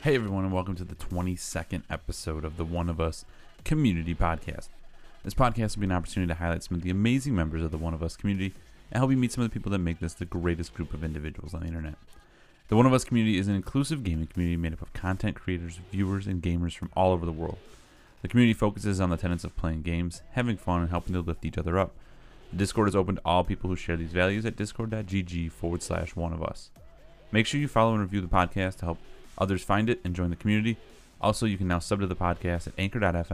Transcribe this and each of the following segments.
Hey everyone, and welcome to the 22nd episode of the One of Us Community Podcast. This podcast will be an opportunity to highlight some of the amazing members of the One of Us community and help you meet some of the people that make this the greatest group of individuals on the internet. The One of Us community is an inclusive gaming community made up of content creators, viewers, and gamers from all over the world. The community focuses on the tenets of playing games, having fun, and helping to lift each other up. The Discord is open to all people who share these values at discord.gg/oneofus. Make sure you follow and review the podcast to help others find it and join the community. Also, you can now sub to the podcast at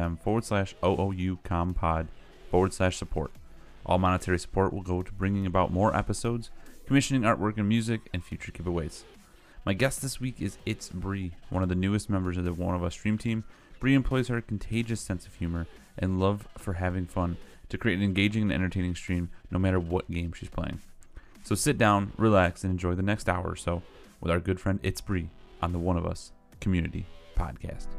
anchor.fm/OOUCompod/support. All monetary support will go to bringing about more episodes, commissioning artwork and music, and future giveaways. My guest this week is It's Bree, one of the newest members of the One of Us stream team. Bree employs her contagious sense of humor and love for having fun to create an engaging and entertaining stream no matter what game she's playing. So sit down, relax, and enjoy the next hour or so with our good friend It's Bree on the One of Us Community Podcast.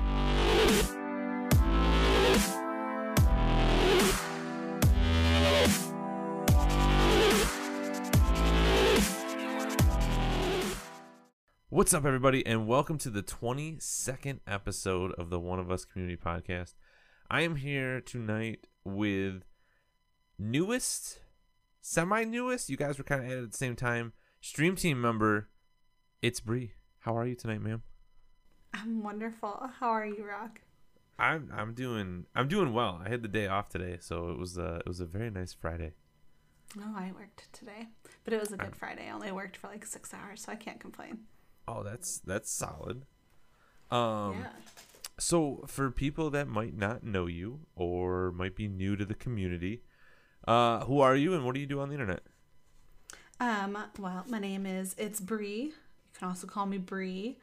What's up, everybody, and welcome to the 22nd episode of the One of Us Community Podcast. I am here tonight with newest, semi-newest, you guys were kind of at the same time, stream team member, It's Bree. How are you tonight, ma'am? I'm wonderful. How are you, Rock? I'm doing well. I had the day off today, so it was a very nice Friday. Oh, I worked today, but it was a good Friday. I only worked for like 6 hours, so I can't complain. Oh, that's solid. Yeah. So for people that might not know you or might be new to the community, who are you and what do you do on the internet? Well, my name is It's Bree. You can also call me Bree.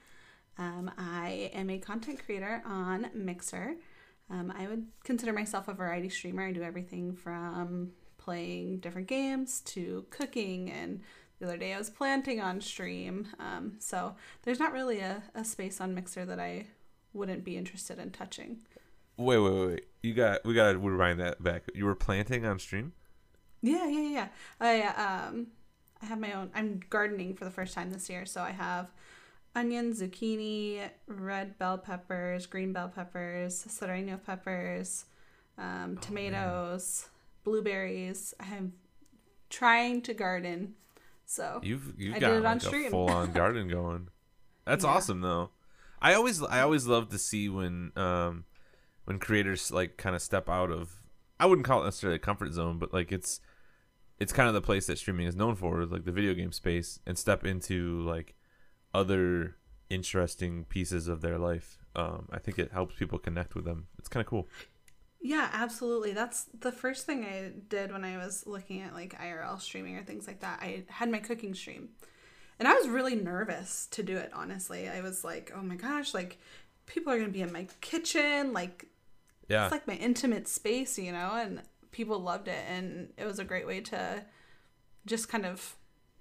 I am a content creator on Mixer. I would consider myself a variety streamer. I do everything from playing different games to cooking, and the other day I was planting on stream. So there's not really a space on Mixer that I wouldn't be interested in touching. Wait. We gotta rewind that back. You were planting on stream? Yeah. I have my own. I'm gardening for the first time this year, so I have onion, zucchini, red bell peppers, green bell peppers, serrano peppers, tomatoes, blueberries. I'm trying to garden, so You've I got did it on like a stream. full-on garden going. That's Yeah. awesome, though. I always love to see when creators like kind of step out of, I wouldn't call it necessarily a comfort zone, but like it's kind of the place that streaming is known for, like the video game space, and step into like other interesting pieces of their life. I think it helps people connect with them. It's kind of cool. Yeah, absolutely. That's the first thing I did when I was looking at like IRL streaming or things like that. I had my cooking stream. And I was really nervous to do it, honestly. I was like, oh my gosh, like people are going to be in my kitchen. Like, Yeah. it's like my intimate space, and people loved it. And it was a great way to just kind of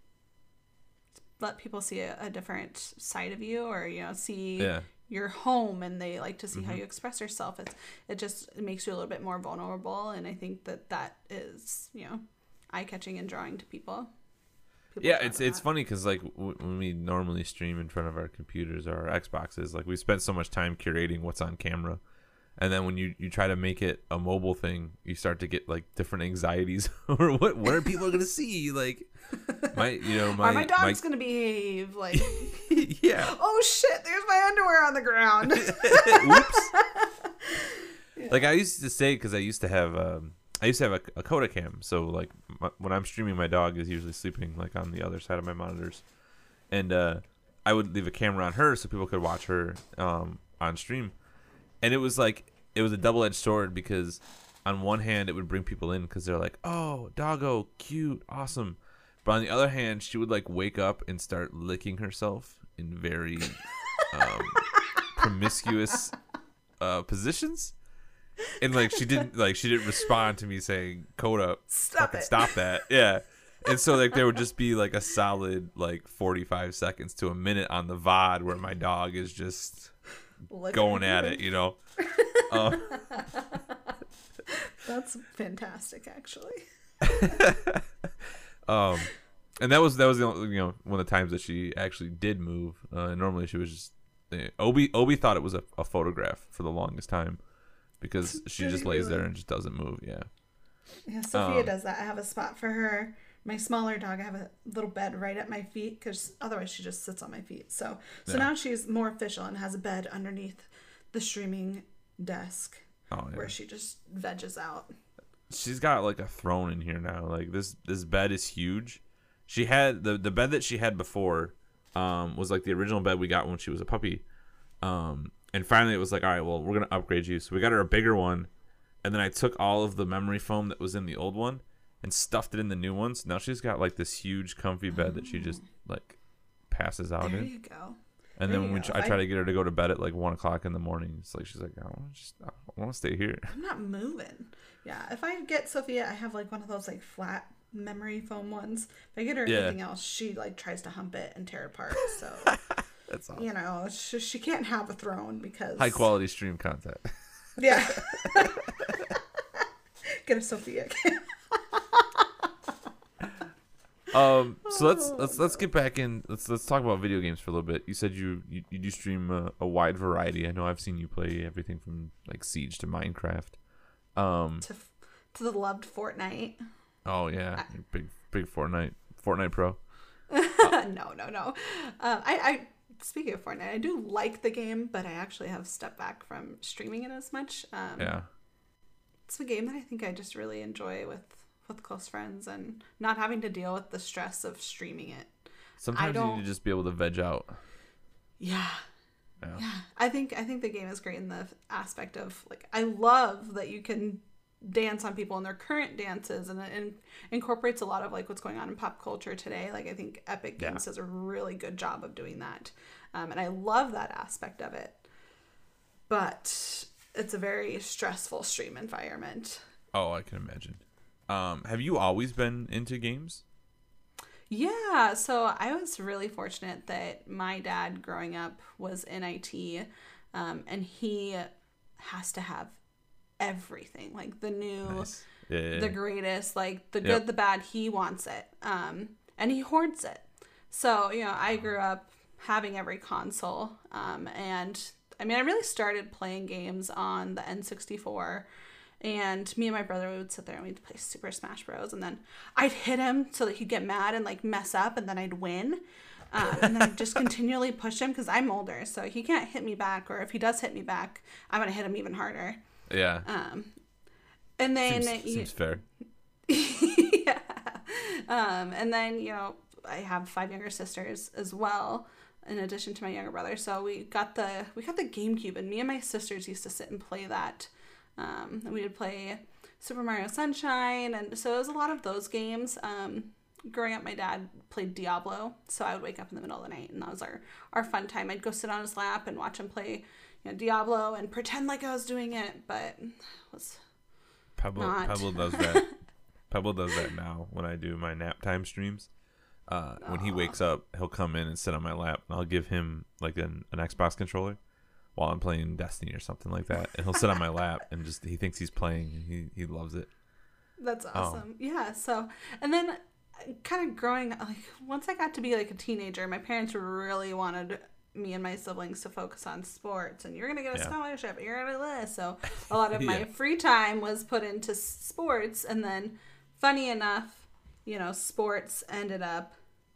let people see a different side of you, or, see your home, and they like to see how you express yourself. It just makes you a little bit more vulnerable. And I think that is, eye-catching and drawing to people. Yeah, it's funny because like when we normally stream in front of our computers or our Xboxes, like we spend so much time curating what's on camera, and then when you try to make it a mobile thing, you start to get like different anxieties or what are people gonna see? Like my my dog's gonna behave like yeah. Oh shit! There's my underwear on the ground. Oops. Yeah. Like I used to say, because I used to have a Koda cam, so like when I'm streaming, my dog is usually sleeping like on the other side of my monitors, and I would leave a camera on her so people could watch her on stream, and it was a double-edged sword, because on one hand it would bring people in because they're like, oh, doggo, cute, awesome, but on the other hand she would like wake up and start licking herself in very promiscuous positions. And like she didn't respond to me saying, Coda, stop that. Yeah. And so like there would just be like a solid like 45 seconds to a minute on the VOD where my dog is just going at it, That's fantastic, actually. And that was the only, one of the times that she actually did move. And normally she was just Obi thought it was a photograph for the longest time because she just lays there and just doesn't move. Yeah. Yeah, Sophia does that. I have a spot for her. My smaller dog, I have a little bed right at my feet because otherwise she just sits on my feet. So now she's more official and has a bed underneath the streaming desk where she just veggies out. She's got like a throne in here now. Like this bed is huge. She had the bed that she had before was like the original bed we got when she was a puppy. And finally it was like, all right, well, we're going to upgrade you. So we got her a bigger one. And then I took all of the memory foam that was in the old one and stuffed it in the new one. So now she's got like this huge comfy bed that she just like passes out in. There you go. And then when I try to get her to go to bed at like 1 o'clock in the morning, it's like she's like, I want to stay here. I'm not moving. Yeah, if I get Sophia, I have like one of those like flat memory foam ones. If I get her anything else, she like tries to hump it and tear it apart. So that's awesome. You know, she can't have a throne because high quality stream content. Yeah. Get a Sophia. So let's get back in. Let's talk about video games for a little bit. You said you do stream a wide variety. I know I've seen you play everything from like Siege to Minecraft. To the loved Fortnite. Oh yeah, big Fortnite pro. No. I speaking of Fortnite, I do like the game, but I actually have stepped back from streaming it as much. It's a game that I think I just really enjoy with close friends and not having to deal with the stress of streaming it. Sometimes you need to just be able to veg out. Yeah. I think the game is great in the aspect of like I love that you can dance on people in their current dances and it incorporates a lot of like what's going on in pop culture today. Like I think Epic Games does a really good job of doing that. And I love that aspect of it. But it's a very stressful stream environment. Oh, I can imagine. Have you always been into games? Yeah, so I was really fortunate that my dad growing up was in IT, and he has to have everything, like the new, the greatest, like the good, the bad, he wants it, and he hoards it. So, you know, I grew up having every console, and I mean, I really started playing games on the N64. And me and my brother, we would sit there and we'd play Super Smash Bros. And then I'd hit him so that he'd get mad and like mess up, and then I'd win. And then I'd just continually push him because I'm older, so he can't hit me back. Or if he does hit me back, I'm gonna hit him even harder. Yeah. And then seems fair. Yeah. And then I have 5 younger sisters as well, in addition to my younger brother. So we got the GameCube, and me and my sisters used to sit and play that. And we would play Super Mario Sunshine, and so it was a lot of those games. Growing up, my dad played Diablo, so I would wake up in the middle of the night, and that was our fun time. I'd go sit on his lap and watch him play Diablo and pretend like I was doing it, but was Pebble does that. Pebble does that now when I do my nap time streams. When he wakes up, he'll come in and sit on my lap, and I'll give him like an Xbox controller while I'm playing Destiny or something like that, and he'll sit on my lap and just he thinks he's playing, and he loves it. That's awesome. Yeah. So, and then kind of growing, like once I got to be like a teenager, my parents really wanted me and my siblings to focus on sports, and you're gonna get a scholarship, and you're gonna this. So a lot of my free time was put into sports, and then funny enough, sports ended up.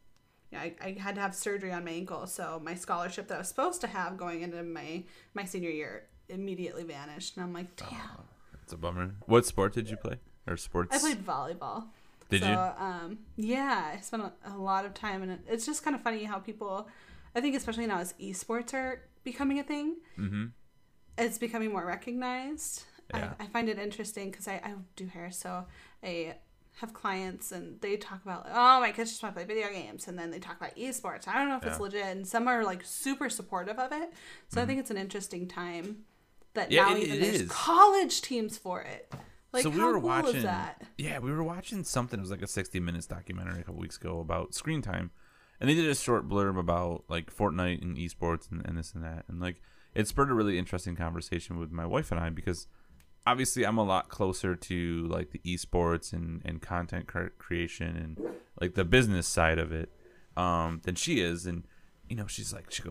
I had to have surgery on my ankle, so my scholarship that I was supposed to have going into my senior year immediately vanished, and I'm like, damn. That's a bummer. What sport did you play? Or sports? I played volleyball. Did you? Yeah, I spent a lot of time, and it's just kind of funny how people, I think especially now as esports are becoming a thing, it's becoming more recognized. Yeah. I find it interesting because I do hair, so I have clients and they talk about, oh, my kids just want to play video games, and then they talk about esports. I don't know if it's legit, and some are like super supportive of it. So I think it's an interesting time that now even there's college teams for it. Like, so we how were cool watching, is that? Yeah, we were watching something. It was like a 60 Minutes documentary a couple weeks ago about screen time, and they did a short blurb about like Fortnite and esports and this and that, and like it spurred a really interesting conversation with my wife and I, because obviously I'm a lot closer to like the esports and content creation and like the business side of it than she is. And she goes,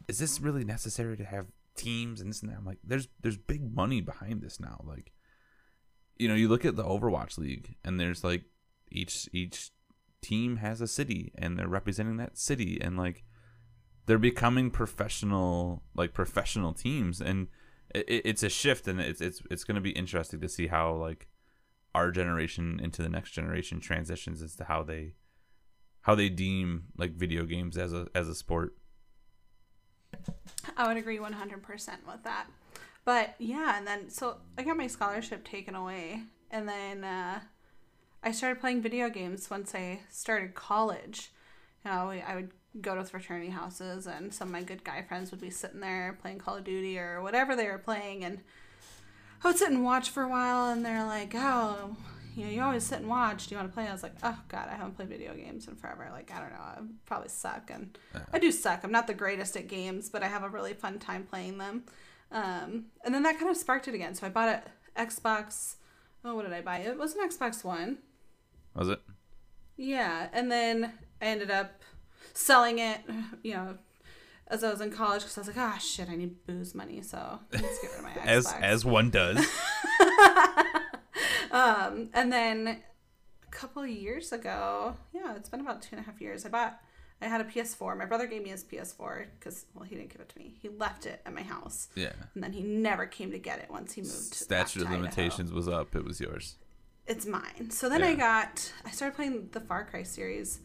is this really necessary to have teams and this and that? I'm like, there's big money behind this now. Like, you know, you look at the Overwatch League, and there's like each team has a city, and they're representing that city, and like they're becoming professional teams, and it's a shift, and it's going to be interesting to see how like our generation into the next generation transitions as to how they deem like video games as a sport. I would agree 100% with that. But yeah, and then so I got my scholarship taken away, and then I started playing video games once I started college. You know, I would go to fraternity houses, and some of my good guy friends would be sitting there playing Call of Duty or whatever they were playing, and I would sit and watch for a while, and they're like, oh, you know, you always sit and watch. Do you want to play? I was like, oh, God, I haven't played video games in forever. Like, I don't know. I probably suck. And I do suck. I'm not the greatest at games, but I have a really fun time playing them. And then that kind of sparked it again. So I bought an Xbox. Oh, what did I buy? It was an Xbox One. Was it? Yeah. And then I ended up selling it, you know, as I was in college, because I was like, oh, shit, I need booze money. So let's get rid of my Xbox. As one does. And then a couple of years ago, yeah, it's been about 2.5 years, I had a PS4. My brother gave me his PS4 because, well, he didn't give it to me. He left it at my house. Yeah. And then he never came to get it once he moved. Statute of limitations was up. It was yours. It's mine. So then I started playing the Far Cry series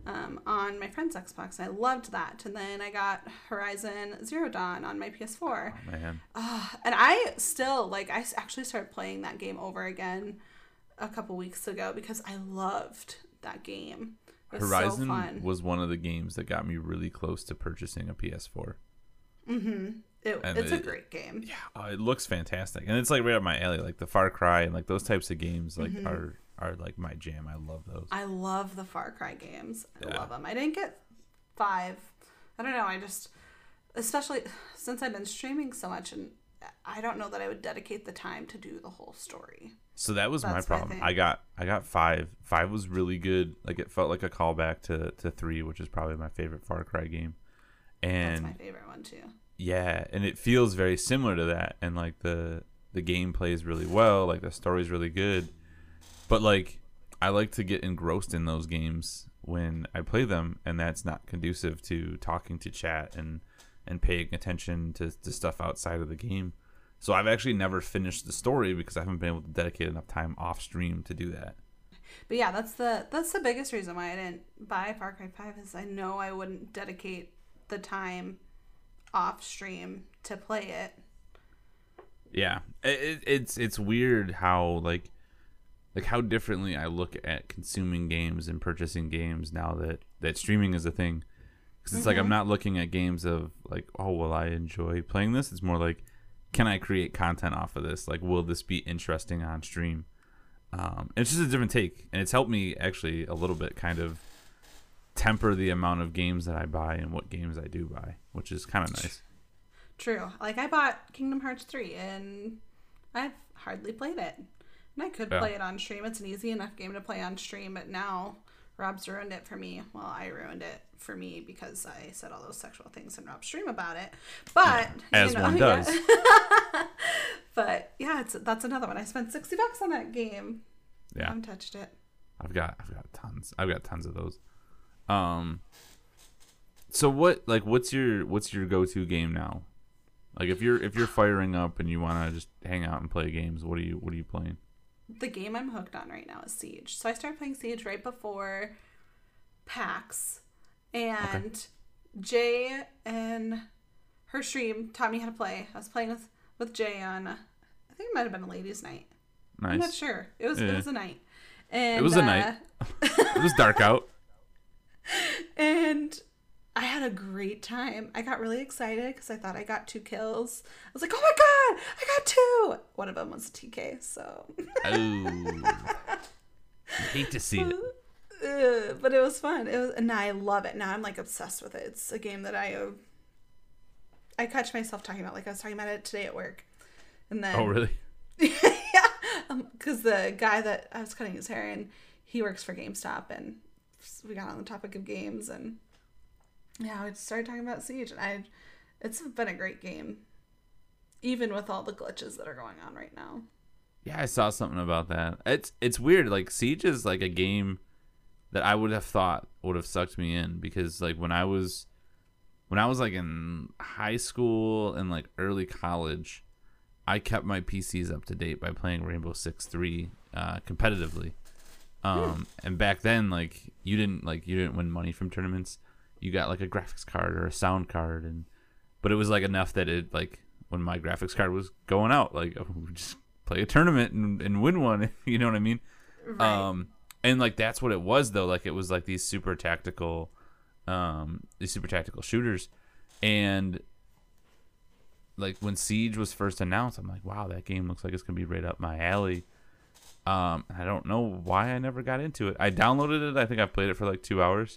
on my friend's Xbox, and I loved that. And then I got Horizon Zero Dawn on my PS4. Oh, man. And I still, like, I actually started playing that game over again a couple weeks ago because I loved that game. It was Horizon so fun. was one of the games that got me really close to purchasing a PS4. Mm-hmm. It's a great game. Yeah, it looks fantastic, and it's like right up my alley. Like the Far Cry and like those types of games, like are like my jam. I love those. I love the Far Cry games. I love them. I didn't get 5. I don't know. I just, especially since I've been streaming so much, and I don't know that I would dedicate the time to do the whole story. So that's my problem. I got 5. 5 was really good. Like it felt like a callback to 3, which is probably my favorite Far Cry game. And that's my favorite one too. Yeah, and it feels very similar to that, and like the game plays really well, like the story's really good. But like I like to get engrossed in those games when I play them, and that's not conducive to talking to chat and paying attention to stuff outside of the game. So I've actually never finished the story because I haven't been able to dedicate enough time off stream to do that. But yeah, that's the biggest reason why I didn't buy Far Cry 5 is I know I wouldn't dedicate the time off stream to play it. Yeah, it's weird how like how differently I look at consuming games and purchasing games now that streaming is a thing. Because it's like I'm not looking at games of like, oh, will I enjoy playing this? It's more like, can I create content off of this? Like, will this be interesting on stream? It's just a different take, and it's helped me actually a little bit kind of temper the amount of games that I buy and what games I do buy, which is kind of nice. True. Like, I bought Kingdom Hearts 3, and I've hardly played it. And I could play it on stream. It's an easy enough game to play on stream, but now Rob's ruined it for me. Well, I ruined it for me because I said all those sexual things in Rob's stream about it. But as one does. But yeah, that's another one. I spent $60 on that game. Yeah, I haven't touched it. I've got tons. I've got tons of those. So what's your go-to game now? Like if you're firing up and you want to just hang out and play games, what are you playing? The game I'm hooked on right now is Siege. So I started playing Siege right before PAX, and Jay and her stream taught me how to play. I was playing with Jay on, I think it might have been a ladies' night. Nice. I'm not sure. It was a night. And, it was a night. It was dark out. And I had a great time. I got really excited because I thought I got 2 kills. I was like, oh my god, I got 2! One of them was a TK, so. Oh. I hate to see it. But it was fun. And I love it. Now I'm like obsessed with it. It's a game that I catch myself talking about. Like I was talking about it today at work. And then. Oh, really? Yeah. Because the guy that I was cutting his hair, and he works for GameStop, and we got on the topic of games, and yeah, we started talking about Siege, and It's been a great game, even with all the glitches that are going on right now. Yeah, I saw something about that. It's weird. Like Siege is like a game that I would have thought would have sucked me in, because like when I was like in high school and like early college, I kept my PCs up to date by playing Rainbow Six 3 competitively. And back then, like you didn't win money from tournaments. You got like a graphics card or a sound card, but it was like enough that it, like when my graphics card was going out, like just play a tournament and win one. You know what I mean? Right. And like that's what it was though. Like it was like these super tactical shooters, and like when Siege was first announced, I'm like, wow, that game looks like it's gonna be right up my alley. I don't know why I never got into it. I downloaded it. I think I played it for like 2 hours.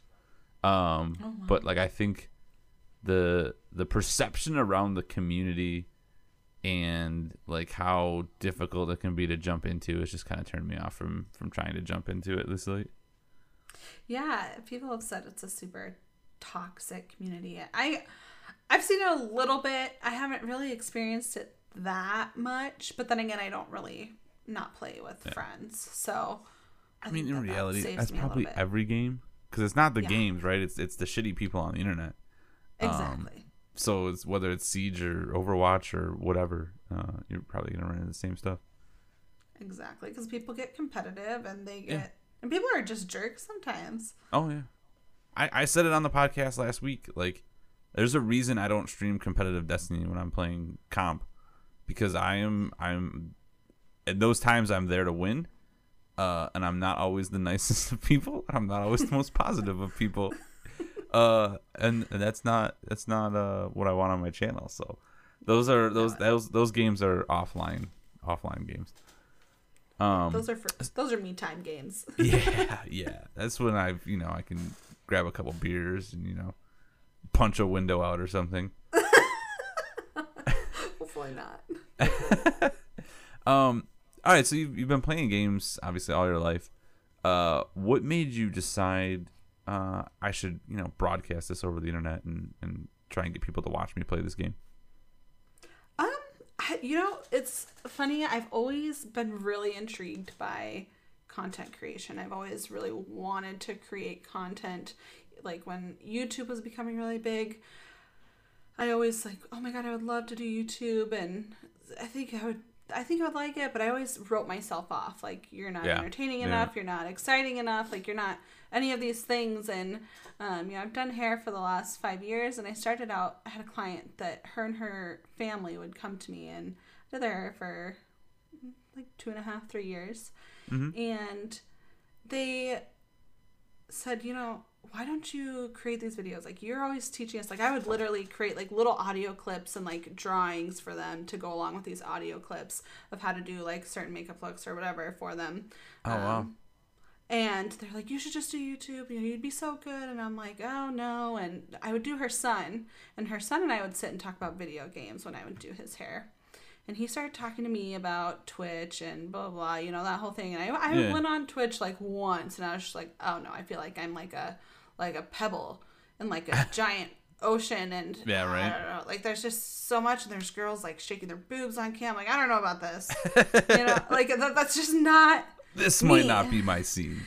But like I think the perception around the community and like how difficult it can be to jump into has just kind of turned me off from trying to jump into it this late. Yeah, people have said it's a super toxic community. I've seen it a little bit. I haven't really experienced it that much, but then again, I don't really not play with friends. So I mean, in think that reality, saves that's me a little probably bit. every game, because it's not the games, right? It's the shitty people on the internet. Exactly. So it's whether it's Siege or Overwatch or whatever, you're probably gonna run into the same stuff. Exactly, because people get competitive and and people are just jerks sometimes. Oh yeah, I said it on the podcast last week. Like, there's a reason I don't stream competitive Destiny when I'm playing comp, because I'm at those times I'm there to win, and I'm not always the nicest of people. I'm not always the most positive of people, and that's not what I want on my channel. So those games are offline games. Those are me time games. yeah. That's when I can grab a couple beers and punch a window out or something. Hopefully not. All right, so you've been playing games obviously all your life. What made you decide I should broadcast this over the internet and try and get people to watch me play this game? It's funny. I've always been really intrigued by content creation. I've always really wanted to create content. Like when YouTube was becoming really big, I always like, oh my God, I would love to do YouTube, and I think I would like it, but I always wrote myself off. Like, you're not entertaining enough, you're not exciting enough, like you're not any of these things. And I've done hair for the last 5 years, and I started out, I had a client that her and her family would come to me, and I did their hair for like 2.5, 3 years. Mm-hmm. And they said, why don't you create these videos? Like, you're always teaching us. Like, I would literally create like little audio clips and like drawings for them to go along with these audio clips of how to do like certain makeup looks or whatever for them. Oh, wow. And they're like, you should just do YouTube. You'd be so good. And I'm like, oh no. And I would do her son, and her son and I would sit and talk about video games when I would do his hair. And he started talking to me about Twitch and blah, blah, blah, that whole thing. And I went on Twitch like once, and I was just like, oh no, I feel like I'm like a pebble in like a giant ocean. And yeah, right. I don't know, like there's just so much, and there's girls like shaking their boobs on cam. Like, I don't know about this. Like that's just not this me. Might not be my scene.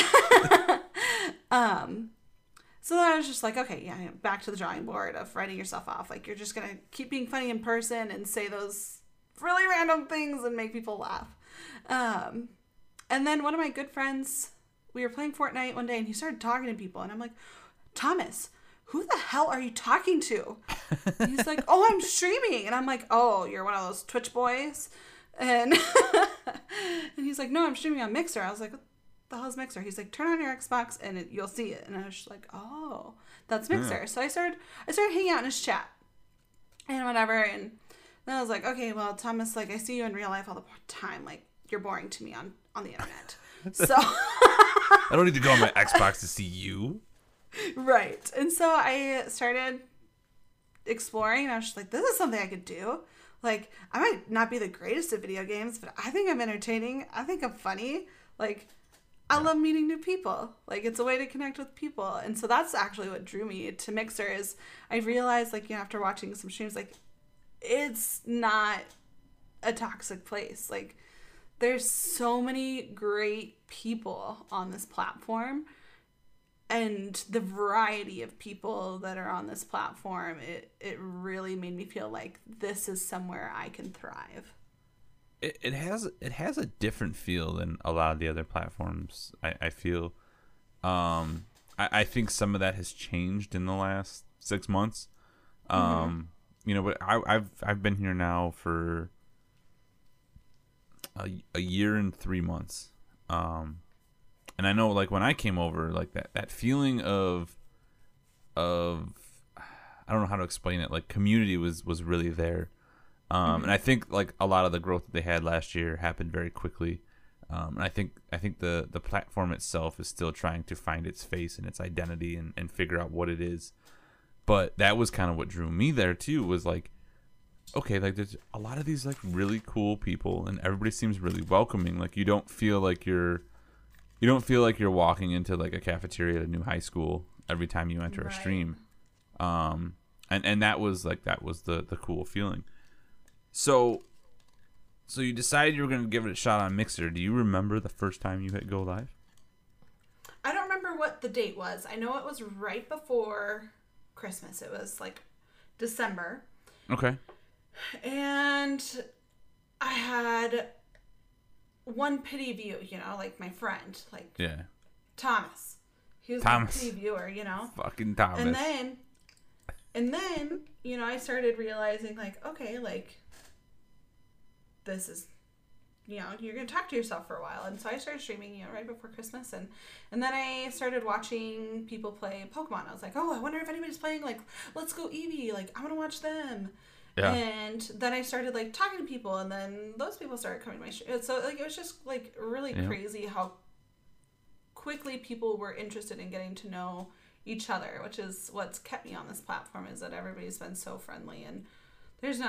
So then I was just like, okay, back to the drawing board of writing yourself off. Like, you're just gonna keep being funny in person and say those really random things and make people laugh. And then one of my good friends, we were playing Fortnite one day, and he started talking to people, and I'm like, Thomas, who the hell are you talking to? And he's like, oh, I'm streaming. And I'm like, oh, you're one of those Twitch boys? And and he's like, no, I'm streaming on Mixer. I was like, what the hell's Mixer? He's like, turn on your Xbox and you'll see it. And I was just like, oh, that's Mixer. So I started hanging out in his chat and whatever. And then I was like, okay, well, Thomas, like, I see you in real life all the time. Like, you're boring to me on the internet. So I don't need to go on my Xbox to see you. Right. And so I started exploring, and I was just like, this is something I could do. Like, I might not be the greatest at video games, but I think I'm entertaining. I think I'm funny. Like, I love meeting new people. Like, it's a way to connect with people. And so that's actually what drew me to Mixer is I realized, like, after watching some streams, like, it's not a toxic place. Like, there's so many great people on this platform. And the variety of people that are on this platform, it really made me feel like this is somewhere I can thrive. It has a different feel than a lot of the other platforms. I feel, I think some of that has changed in the last 6 months. But I've been here now for a year and 3 months. And I know, like, when I came over, like that feeling of I don't know how to explain it. Like, community was really there. And I think, like, a lot of the growth that they had last year happened very quickly. And I think the platform itself is still trying to find its face and its identity and figure out what it is. But that was kind of what drew me there too, was like, okay, like, there's a lot of these, like, really cool people and everybody seems really welcoming. Like, you don't feel like you're walking into, like, a cafeteria at a new high school every time you enter a stream. And that was the cool feeling. So you decided you were going to give it a shot on Mixer. Do you remember the first time you hit go live? I don't remember what the date was. I know it was right before Christmas. It was like December. Okay. And I had one pity view, like my friend, like Thomas. He was a pity viewer, Fucking Thomas. And then, I started realizing, like, okay, like, this is, you're going to talk to yourself for a while. And so I started streaming, right before Christmas. And then I started watching people play Pokemon. I was like, oh, I wonder if anybody's playing, like, Let's Go Eevee. Like, I want to watch them. Yeah. And then I started, like, talking to people. And then those people started coming to my stream. So, like, it was just, like, really crazy how quickly people were interested in getting to know each other, which is what's kept me on this platform, is that everybody's been so friendly. And there's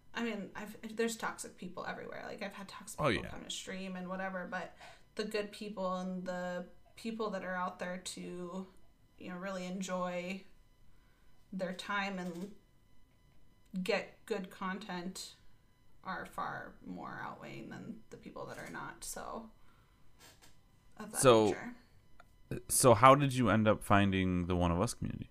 toxic people everywhere. Like, I've had toxic people come to stream and whatever, but the good people and the people that are out there to, really enjoy their time and get good content are far more outweighing than the people that are not. So, of that nature. So how did you end up finding the One of Us community?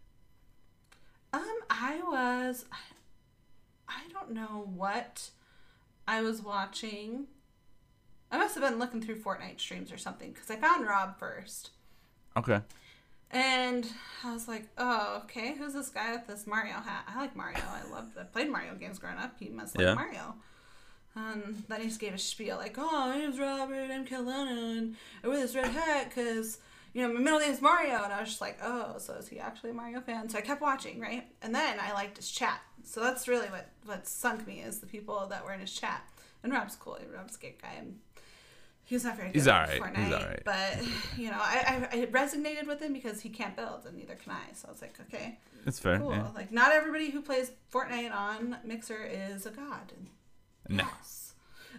I don't know what I was watching. I must have been looking through Fortnite streams or something, because I found Rob first. Okay. And I was like, oh, okay, who's this guy with this Mario hat? I like Mario. I played Mario games growing up. He must like Mario. And then he just gave a spiel like, oh, my name's Robert, I'm Kelowna, and I wear this red hat because, my middle name's Mario. And I was just like, oh, so is he actually a Mario fan? So I kept watching, right? And then I liked his chat. So that's really what sunk me, is the people that were in his chat. And Rob's cool. Rob's a good guy. And he's not very good at Fortnite. He's all right. But, I resonated with him because he can't build, and neither can I. So I was like, okay. That's fair. Cool. Yeah. Like, not everybody who plays Fortnite on Mixer is a god. No. Yes.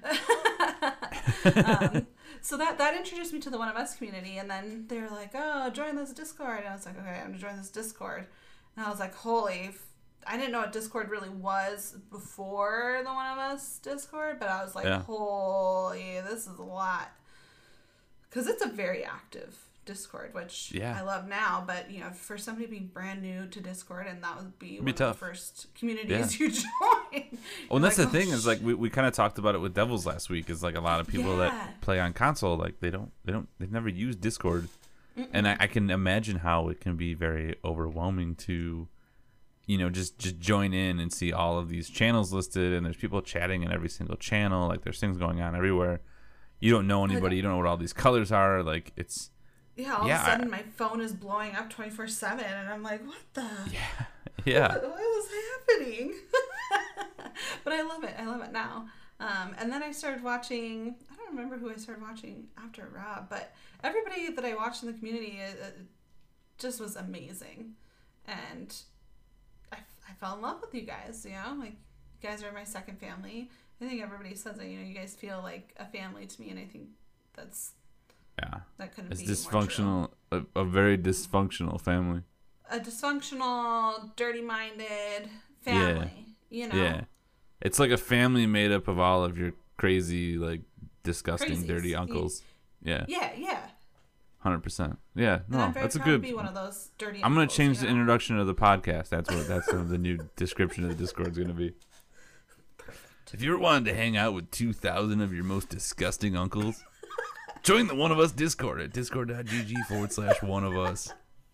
So that introduced me to the One of Us community, and then they were like, oh, join this Discord. And I was like, okay, I'm going to join this Discord. And I was like, I didn't know what Discord really was before the One of Us Discord, but I was like, holy, this is a lot. Because it's a very active Discord, which I love now, but, for somebody being brand new to Discord, and that would be one of the first communities you join. Well, and that's the thing, is like, we kind of talked about it with Devils last week, is like a lot of people that play on console, like they've never used Discord. Mm-mm. And I can imagine how it can be very overwhelming to, just join in and see all of these channels listed, and there's people chatting in every single channel. Like, there's things going on everywhere. You don't know anybody. You don't know what all these colors are. Like, it's... Yeah, all of a sudden my phone is blowing up 24/7, and I'm like, what the? Yeah. What is happening? But I love it now. And then I started watching, I don't remember who I started watching after Rob, but everybody that I watched in the community just was amazing. And I fell in love with you guys, like, you guys are my second family. I think everybody says that, you guys feel like a family to me, and I think that's Yeah. That couldn't It's be more dysfunctional, a very dysfunctional family. true. A dysfunctional, dirty-minded family. You know. Yeah. It's like a family made up of all of your crazy, like, disgusting, Crazies. dirty uncles. Yeah. Yeah. 100%. Yeah. And No, I'm very that's a proud good. to be one of those dirty I'm gonna uncles, change you the know? introduction of the podcast. That's the new description of the Discord's gonna be. Perfect. If you ever wanted to hang out with 2,000 of your most disgusting uncles, join the One of Us Discord at discord.gg/one of us.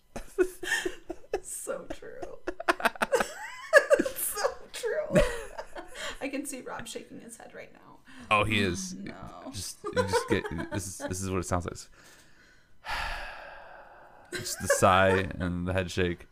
So true. So true. I can see Rob shaking his head right now. Oh, he is. No. You just get this is what it sounds like. Just the sigh and the head shake.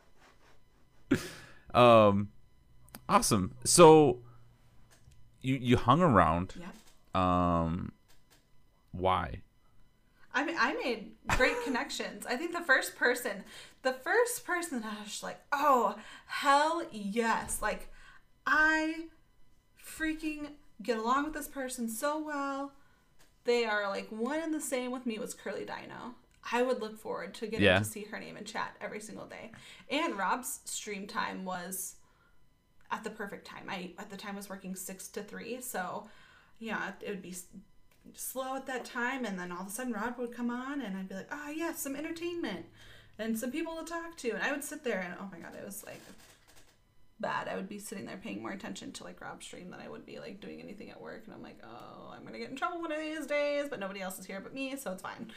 Awesome. So you hung around. Yeah. Why? I mean, I made great connections. I think the first person that I was just like, oh, hell yes. Like, I freaking get along with this person so well. They are like one and the same with me was Curly Dino. I would look forward to getting to see her name in chat every single day. And Rob's stream time was at the perfect time. I, at the time, was working 6 to 3. So, yeah, it would be slow at that time. And then all of a sudden, Rob would come on and I'd be like, oh, yeah, some entertainment and some people to talk to. And I would sit there and, oh, my God, it was like bad. I would be sitting there paying more attention to like Rob's stream than I would be like doing anything at work. And I'm like, oh, I'm going to get in trouble one of these days. But nobody else is here but me, so it's fine.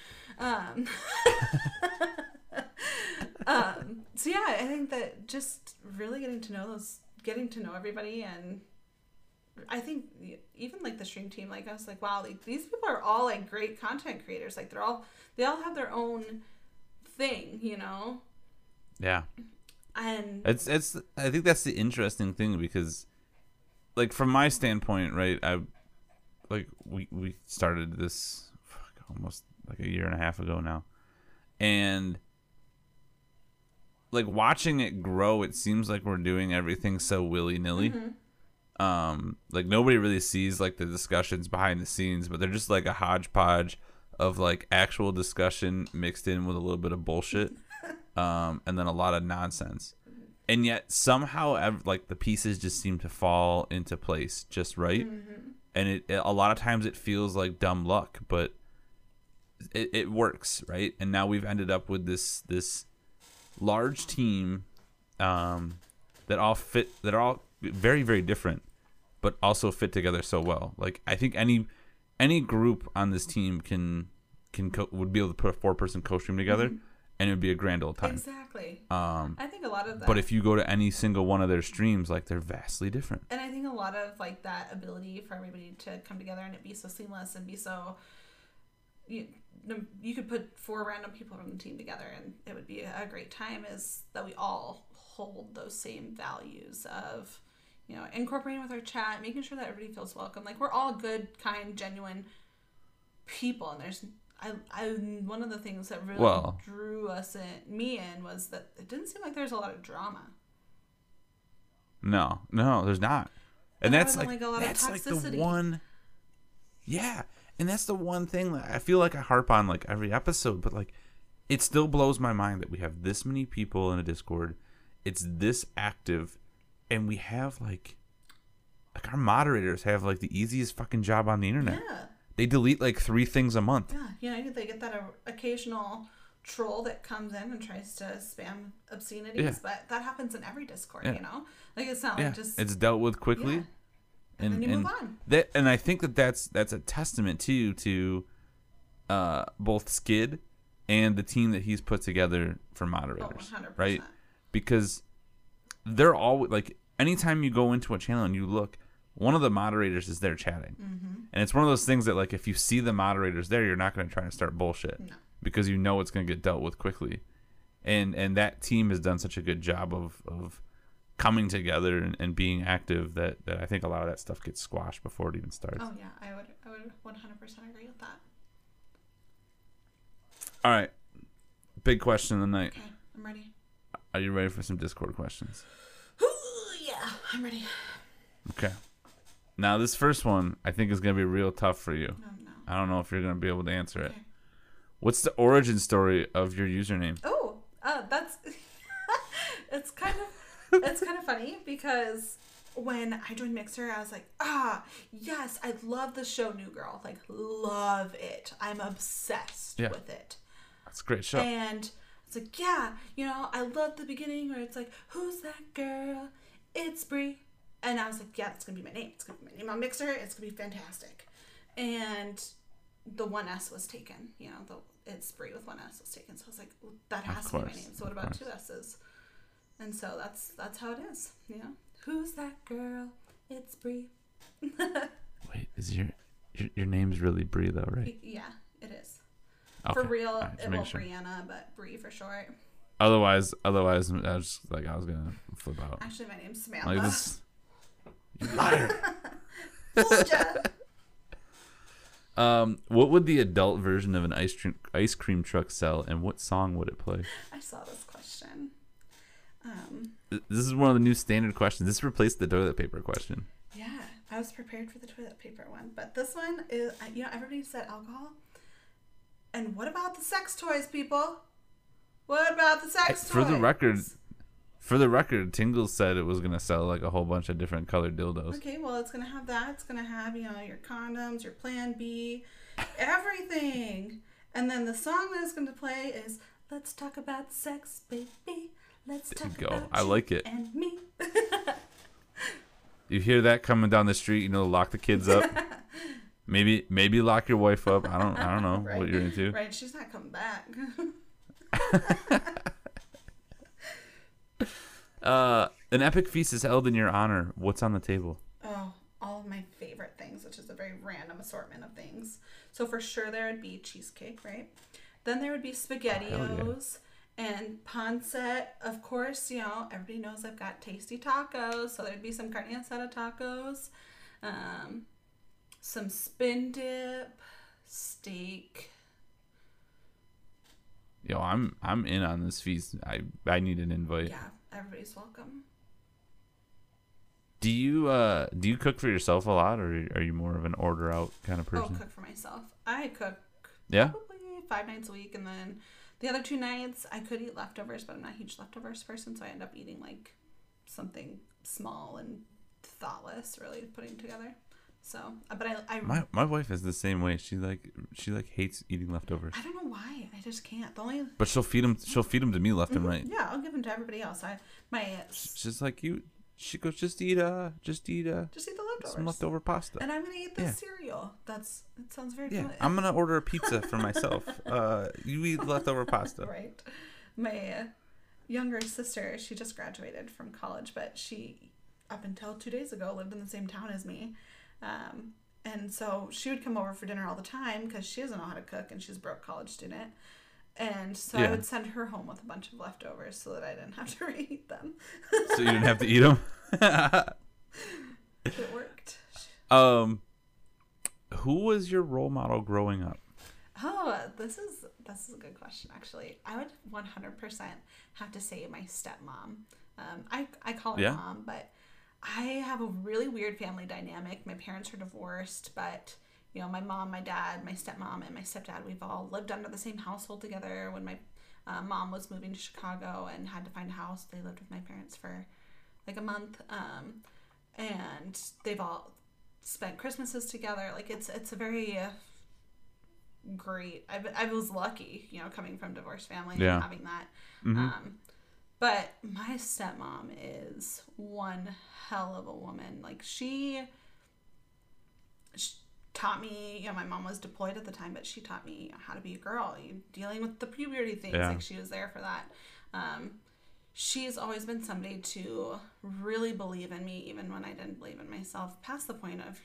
So yeah, I think that just really getting to know everybody, and I think even like the stream team, like I was like, wow, like, these people are all like great content creators. Like they all have their own thing, you know? Yeah. And it's I think that's the interesting thing, because like from my standpoint, right, we started this almost like a year and a half ago now, and like watching it grow, it seems like we're doing everything so willy-nilly. Like nobody really sees like the discussions behind the scenes, but they're just like a hodgepodge of like actual discussion mixed in with a little bit of bullshit, and then a lot of nonsense. And yet somehow like the pieces just seem to fall into place just right. And it a lot of times it feels like dumb luck, but it works, right? And now we've ended up with this large team that are all very, very different, but also fit together so well. Like I think any group on this team would be able to put a 4-person co-stream together, and it would be a grand old time. exactly. I think a lot of that. But if you go to any single one of their streams, like they're vastly different. And I think a lot of like that ability for everybody to come together and it be so seamless and be so, you could put 4 random people from the team together and it would be a great time, is that we all hold those same values of, incorporating with our chat, making sure that everybody feels welcome. Like we're all good, kind, genuine people, and there's one of the things that really drew me in was that it didn't seem like there's a lot of drama. No, there's not. And that's like a lot of toxicity. The one. Yeah, and that's the one thing that I feel like I harp on like every episode, but like it still blows my mind that we have this many people in a Discord. It's this active, and we have like our moderators have like the easiest fucking job on the internet. Yeah. They delete like 3 things a month. Yeah, they get that occasional troll that comes in and tries to spam obscenities, but that happens in every Discord, Like it's not like just... It's dealt with quickly. Yeah. And then you move on. And I think that's a testament to both Skid and the team that he's put together for moderators. 100%. Right? Because they're all like, anytime you go into a channel and you look, one of the moderators is there chatting. And it's one of those things that like if you see the moderators there, you're not going to try to start bullshit. No. Because you know it's going to get dealt with quickly. And that team has done such a good job of coming together and being active that I think a lot of that stuff gets squashed before it even starts. Oh yeah, I would 100% agree with that. All right. Big question of the night. Okay, I'm ready. Are you ready for some Discord questions? Yeah, I'm ready. Okay. Now this first one I think is going to be real tough for you. No. I don't know if you're going to be able to answer it. Okay. What's the origin story of your username? Oh, that's it's kind of funny because when I joined Mixer, I was like, yes, I love the show New Girl. Like, love it. I'm obsessed with it. That's a great show. And it's like, yeah, I love the beginning where it's like, who's that girl? It's Brie. And I was like, yeah, that's going to be my name. It's going to be my name on Mixer. It's going to be fantastic. And the one S was taken. It's Brie with one S was taken. So I was like, well, that has to be my name. So what about two S's? And so that's how it is. Who's that girl? It's Brie. Wait, is your name's really Brie though, right? Yeah, it is. Okay. For real, right, it will Brianna, but Brie for short. Otherwise, I was gonna flip out. Actually, my name's Samantha. Like this, you liar. What would the adult version of an ice cream truck sell, and what song would it play? I saw this question. This is one of the new standard questions. This replaced the toilet paper question. Yeah, I was prepared for the toilet paper one, but this one is, everybody said alcohol. And what about the sex toys, people? What about the sex toys? For the record, Tingles said it was gonna sell like a whole bunch of different colored dildos. Okay, well, it's gonna have that. It's gonna have your condoms, your Plan B, everything. And then the song that it's gonna play is "Let's Talk About Sex, Baby. Let's Talk About I like it. And me." You hear that coming down the street? Lock the kids up. Maybe lock your wife up. I don't know right. What you're into. Right, she's not coming back. An epic feast is held in your honor. What's on the table? Oh, all of my favorite things, which is a very random assortment of things. So for sure there would be cheesecake, right? Then there would be SpaghettiOs and pancetta. Of course, everybody knows I've got tasty tacos, so there'd be some carne asada tacos, some spin dip, steak. Yo, I'm in on this feast. I need an invite. Yeah, everybody's welcome. Do you cook for yourself a lot, or are you more of an order out kind of person? Oh, cook for myself. I cook probably 5 nights a week, and then the other 2 nights I could eat leftovers, but I'm not a huge leftovers person, so I end up eating like something small and thoughtless, really putting together. So, but I my wife is the same way. She hates eating leftovers. I don't know why. I just can't. But she'll feed them to me left and right. Yeah, I'll give them to everybody else. She's like you. She goes, just eat the leftovers. Some leftover pasta. And I'm gonna eat the cereal. It sounds very good. I'm gonna order a pizza for myself. You eat leftover pasta. Right. My younger sister, she just graduated from college, but she, up until 2 days ago, lived in the same town as me. And so she would come over for dinner all the time because she doesn't know how to cook and she's a broke college student. And so I would send her home with a bunch of leftovers so that I didn't have to reheat them. So you didn't have to eat them? It worked. Who was your role model growing up? Oh, this is a good question, actually. I would 100% have to say my stepmom. I call her mom, but I have a really weird family dynamic. My parents are divorced, but my mom, my dad, my stepmom, and my stepdad, we've all lived under the same household together. When my mom was moving to Chicago and had to find a house, they lived with my parents for like a month. And they've all spent Christmases together. Like it's a very great. I was lucky, coming from a divorced family and having that. Mm-hmm. But my stepmom is one hell of a woman. Like she taught me, my mom was deployed at the time, but she taught me how to be a girl, dealing with the puberty things. Like she was there for that. She's always been somebody to really believe in me, even when I didn't believe in myself, past the point of,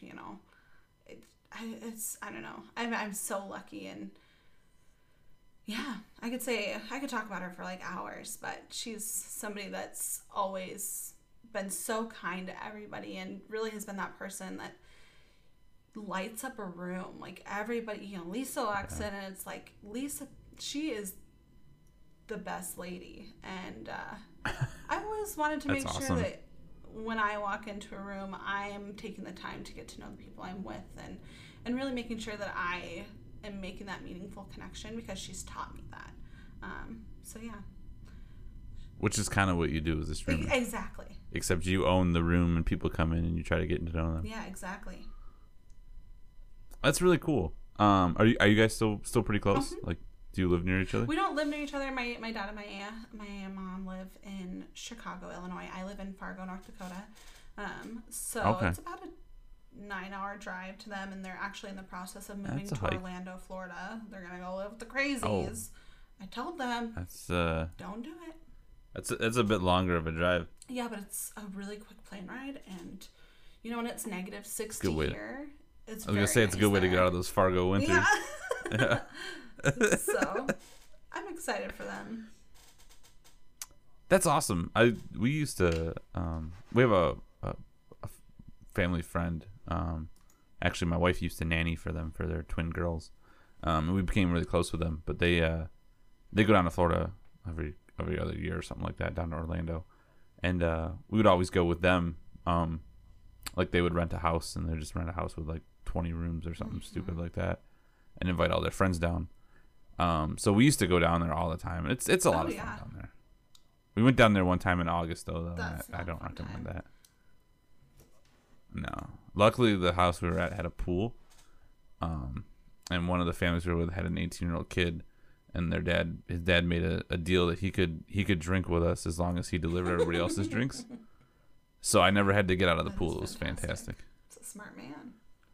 I don't know. I'm so lucky. And yeah, I could talk about her for like hours, but she's somebody that's always been so kind to everybody and really has been that person that lights up a room. Like everybody, Lisa walks in and it's like, Lisa, she is the best lady. And I always wanted to make sure that when I walk into a room, I am taking the time to get to know the people I'm with and really making sure that I am making that meaningful connection because she's taught me that. So yeah. Which is kind of what you do as a streamer. Exactly. Except you own the room and people come in and you try to get to know them. Yeah, exactly. That's really cool. Are you guys still pretty close? Mm-hmm. Like, do you live near each other? We don't live near each other. My dad and my mom live in Chicago, Illinois. I live in Fargo, North Dakota. So Okay. it's about a 9-hour drive to them, and they're actually in the process of moving That's a to hike. Orlando, Florida. They're gonna go live with the crazies. Oh. I told them, That's don't do it. that's a bit longer of a drive. Yeah, but it's a really quick plane ride, and you know when it's negative 60 Good way to- here, it's I was gonna say it's a good way to get out of those Fargo winters. Yeah. So I'm excited for them. That's awesome. We used to we have a family friend. Actually, my wife used to nanny for them for their twin girls. And we became really close with them. But they go down to Florida every other year or something like that, down to Orlando, and we would always go with them. Like they would rent a house, and they just rent a house with like 20 rooms or something stupid like that, and invite all their friends down. So we used to go down there all the time. It's a lot of fun down there. We went down there one time in August though. I don't recommend that. No. Luckily, the house we were at had a pool. And one of the families we were with had an 18-year-old kid, and his dad made a deal that he could drink with us as long as he delivered everybody else's drinks. So I never had to get out of the pool. It was fantastic. It's a smart man.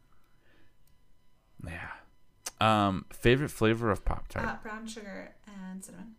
Yeah. Favorite flavor of Pop-Tart? Brown sugar and cinnamon.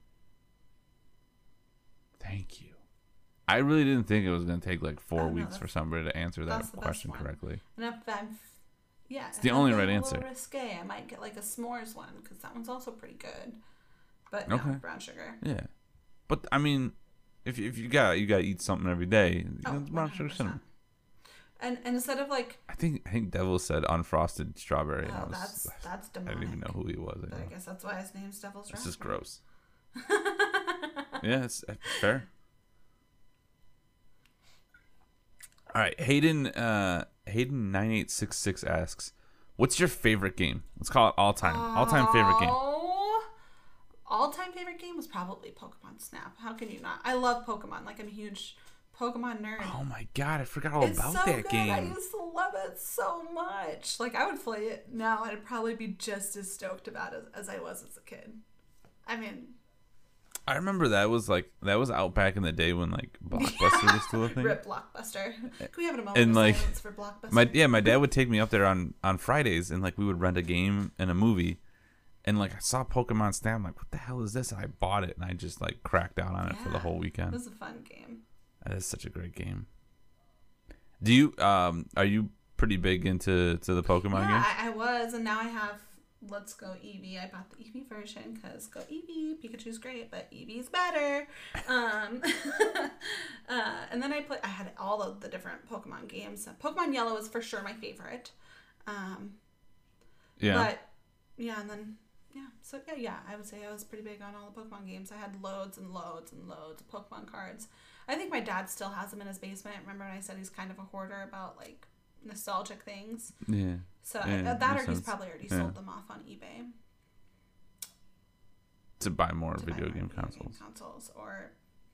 Thank you. I really didn't think it was going to take like 4 weeks for somebody to answer that question correctly. And it's the only right answer. A little risque. I might get like a s'mores one because that one's also pretty good. But no, brown sugar. Yeah, but I mean, if you gotta eat something every day, brown 100%. sugar cinnamon. And instead of like, I think Devil said unfrosted strawberry. Oh, that's demonic. I didn't even know who he was. But I guess that's why his name's Devil's Raspberry. This is gross. Yeah, it's fair. All right, Hayden 9866 asks, "What's your favorite game?" Let's call it all-time favorite game. All-time favorite game was probably Pokemon Snap. How can you not? I love Pokemon. Like, I'm a huge Pokemon nerd. Oh my god, I forgot all about that good. game. I used to love it so much. Like, I would play it now, and I'd probably be just as stoked about it as I was as a kid. I mean, I remember that was out back in the day when like Blockbuster was still a thing. Rip Blockbuster. Can we have a moment of silence for Blockbuster? My dad would take me up there on Fridays, and like we would rent a game and a movie, and like I saw Pokemon Snap. I'm like, what the hell is this? And I bought it, and I just like cracked out on it for the whole weekend. It was a fun game. That is such a great game. Do you are you pretty big into the Pokemon games? I was, and now I have Let's Go Eevee. I bought the Eevee version because Go Eevee, Pikachu's great, but Eevee's better. And then I had all of the different Pokemon games. Pokemon Yellow is for sure my favorite. Yeah. But yeah, and then so I would say I was pretty big on all the Pokemon games. I had loads and loads and loads of Pokemon cards. I think my dad still has them in his basement. Remember when I said he's kind of a hoarder about like nostalgic things? Yeah. So that or he's probably already sold them off on eBay. To buy more video game consoles. Or,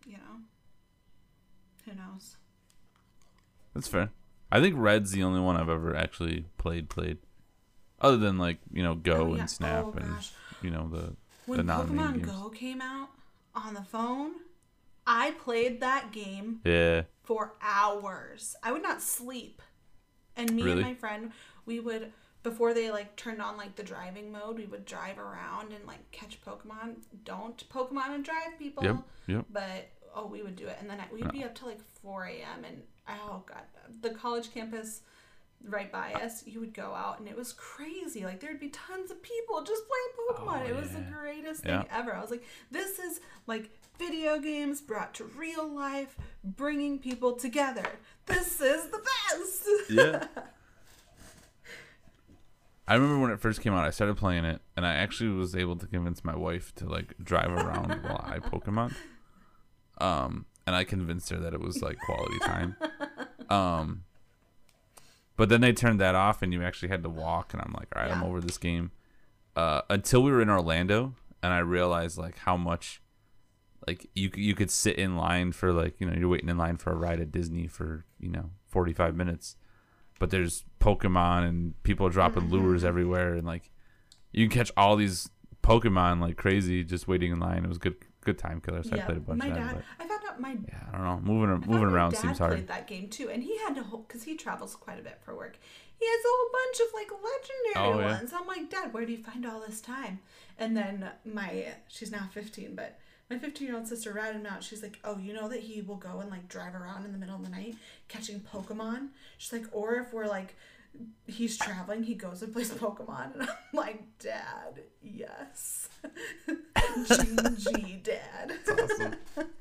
who knows? That's fair. I think Red's the only one I've ever actually played. Other than like, Go and Snap and when the non-name Pokemon games. Go came out on the phone, I played that game for hours. I would not sleep. And me and my friend, we would, before they like turned on like the driving mode, we would drive around and like catch Pokemon. Don't Pokemon and drive, people. Yep. But we would do it, and then we'd be up till like 4 a.m. and oh god, the college campus right by us, you would go out and it was crazy. Like there'd be tons of people just playing Pokemon. It was the greatest thing ever. I was like, this is like video games brought to real life, bringing people together. This is the best. Yeah. I remember when it first came out, I started playing it, and I actually was able to convince my wife to like drive around while I Pokemon. And I convinced her that it was like quality time. But then they turned that off, and you actually had to walk, and I'm like, all right, I'm over this game. until we were in Orlando, and I realized like how much like you could sit in line for like, you know, you're waiting in line for a ride at Disney for, you know, 45 minutes, but there's Pokemon and people are dropping lures everywhere, and like you can catch all these Pokemon like crazy just waiting in line. It was good time killer. So I played a bunch of that. I found out my yeah, I don't know. Moving around seems hard. Played that game too, and he had to because he travels quite a bit for work. He has a whole bunch of like legendary ones. I'm like, Dad, where do you find all this time? And then she's now 15, but my 15-year-old sister ratted him out. She's like, oh, you know that he will go and like drive around in the middle of the night catching Pokemon? She's like, or if we're like, he's traveling, he goes and plays Pokemon. And I'm like, Dad, yes. GG, Dad. That's awesome.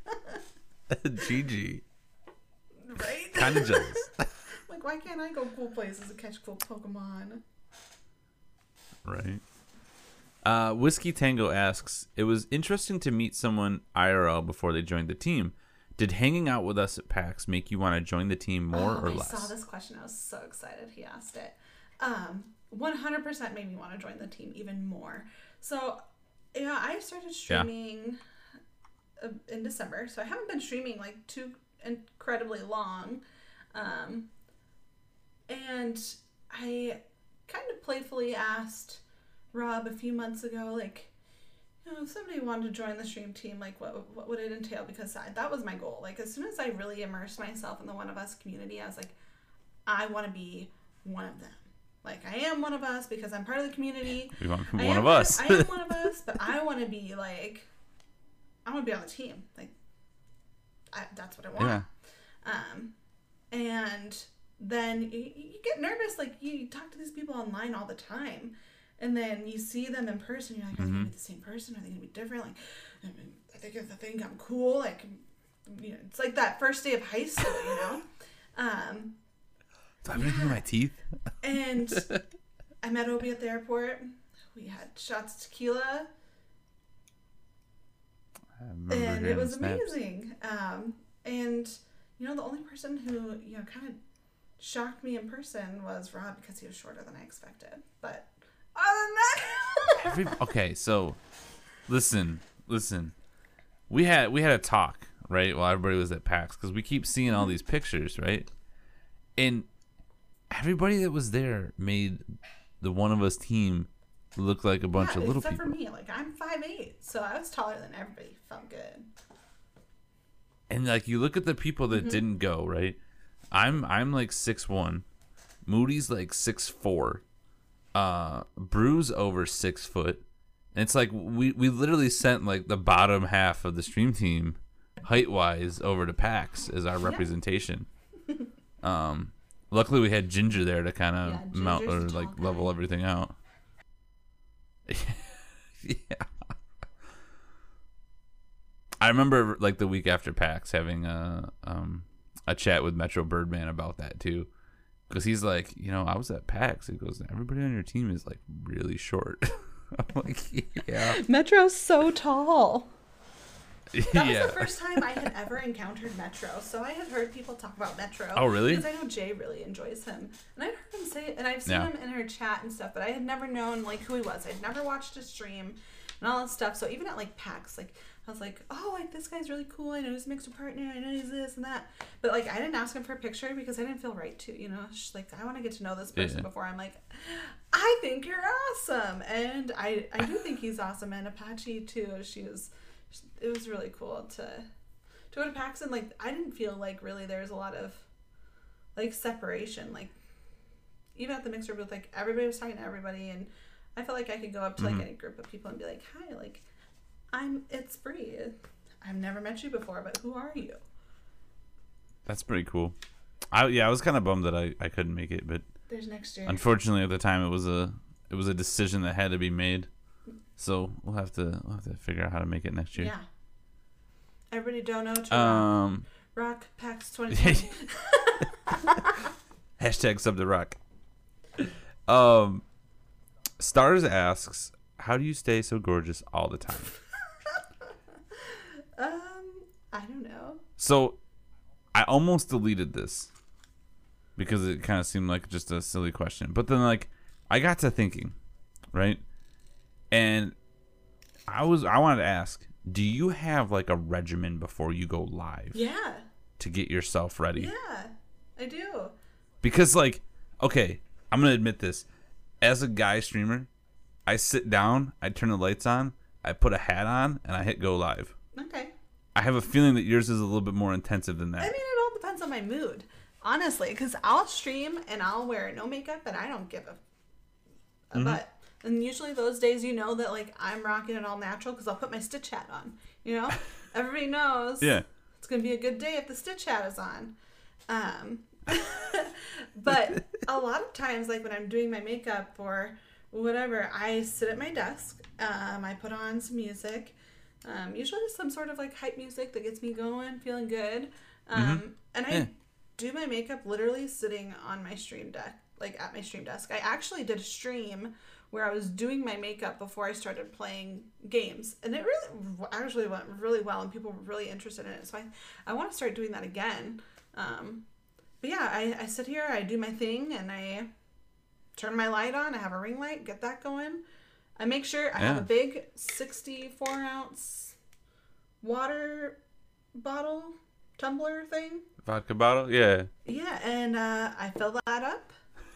GG. Right? Kind of jealous. Like, why can't I go cool places and catch cool Pokemon? Right. Whiskey Tango asks, it was interesting to meet someone IRL before they joined the team. Did hanging out with us at PAX make you want to join the team more or less? I saw this question. I was so excited he asked it. 100% made me want to join the team even more. So, yeah, I started streaming in December. So I haven't been streaming like too incredibly long. And I kind of playfully asked Rob a few months ago, like, you know, if somebody wanted to join the stream team, like, what would it entail? Because that was my goal. Like, as soon as I really immersed myself in the One of Us community, I was like, I want to be one of them. Like, I am one of us because I'm part of the community. We want to be one of us. I am one of us, but I want to be, like, I want to be on the team. Like, that's what I want. Yeah. And then you get nervous. Like, you talk to these people online all the time. And then you see them in person, you're like, are they going to be the same person? Are they going to be different? Like, I think I'm cool. Like, you know, it's like that first day of high school, you know? Do I have anything in my teeth? And I met Obi at the airport. We had shots of tequila. And it was amazing. And, you know, the only person who, you know, kind of shocked me in person was Rob because he was shorter than I expected. But other than that... Okay, so listen. We had a talk, right, while everybody was at PAX, because we keep seeing all these pictures, right? And everybody that was there made the One of Us team look like a bunch of little people. Except for me. Like, I'm 5'8", so I was taller than everybody. Felt good. And, like, you look at the people that didn't go, right? I'm like 6'1". Moody's like 6'4". Brew's over 6 foot. And it's like we literally sent like the bottom half of the stream team height wise over to PAX as our representation. Luckily we had Ginger there to kind of mount or like level everything out. Yeah. I remember like the week after PAX having a chat with Metro Birdman about that too. Because he's like, you know, I was at PAX. He goes, everybody on your team is like really short. I'm like, yeah. Metro's so tall. That was Yeah. the first time I had ever encountered Metro. So I had heard people talk about Metro. Oh, really? Because I know Jay really enjoys him. And I'd heard him say it, and I've seen him in her chat and stuff, but I had never known like who he was. I'd never watched his stream and all that stuff. So even at like PAX, like I was like, oh, like this guy's really cool. I know he's a mixer partner. I know he's this and that. But like I didn't ask him for a picture because I didn't feel right to, you know. Just, like I want to get to know this person before I'm like, I think you're awesome, and I do think he's awesome. And Apache too. It was really cool to go to PAX, and like I didn't feel like really there's a lot of like separation. Like even at the mixer booth, like everybody was talking to everybody, and I felt like I could go up to like any group of people and be like, hi, like it's Bree. I've never met you before, but who are you? That's pretty cool. I was kind of bummed that I couldn't make it, but there's next year. Unfortunately, at the time, it was a decision that had to be made. So we'll have to figure out how to make it next year. Yeah. Everybody dono to Rock PAX 2020. Hashtag sub to rock. Stars asks, how do you stay so gorgeous all the time? I don't know. So I almost deleted this because it kind of seemed like just a silly question. But then like I got to thinking, right? And I wanted to ask, do you have like a regimen before you go live? Yeah. To get yourself ready? Yeah, I do. Because like, okay, I'm going to admit this. As a guy streamer, I sit down, I turn the lights on, I put a hat on, and I hit go live. Okay. I have a feeling that yours is a little bit more intensive than that. I mean, it all depends on my mood, honestly, because I'll stream and I'll wear no makeup and I don't give a butt. And usually those days, you know that like I'm rocking it all natural because I'll put my Stitch hat on. You know, everybody knows. Yeah. It's gonna be a good day if the Stitch hat is on. But a lot of times, like when I'm doing my makeup or whatever, I sit at my desk. I put on some music, usually some sort of like hype music that gets me going, feeling good. And I do my makeup literally sitting on my stream deck, like at my stream desk. I actually did a stream where I was doing my makeup before I started playing games, and it really actually went really well, and people were really interested in it. So I want to start doing that again. But yeah, I sit here, I do my thing, and I turn my light on. I have a ring light, get that going. I make sure I have a big 64-ounce water bottle, tumbler thing. Vodka bottle? Yeah. Yeah, and I fill that up.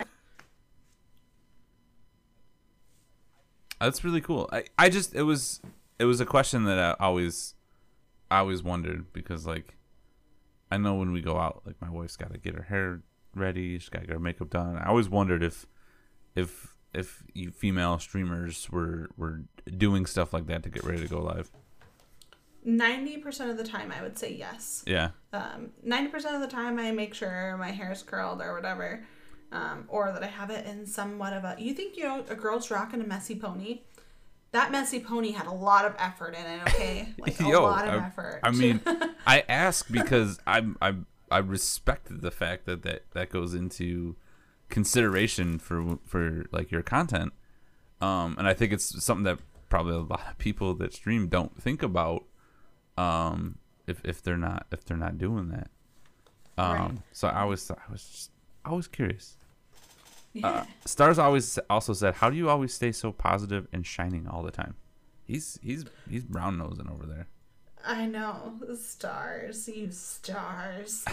That's really cool. I just it was a question that I always wondered, because like I know when we go out, like my wife's got to get her hair ready, she's got to get her makeup done. I always wondered if you female streamers were doing stuff like that to get ready to go live. 90% of the time, I would say yes. Yeah. 90% of the time, I make sure my hair is curled or whatever. Or that I have it in somewhat of a... You think, you know, a girl's rocking a messy pony? That messy pony had a lot of effort in it, okay? Like, a lot of effort. I mean, I ask because I respect the fact that goes into consideration for like your content. And I think it's something that probably a lot of people that stream don't think about if they're not doing that. Right. So I was curious. Yeah. Stars also said, "How do you always stay so positive and shining all the time?" He's brown nosing over there. I know. Stars. You stars.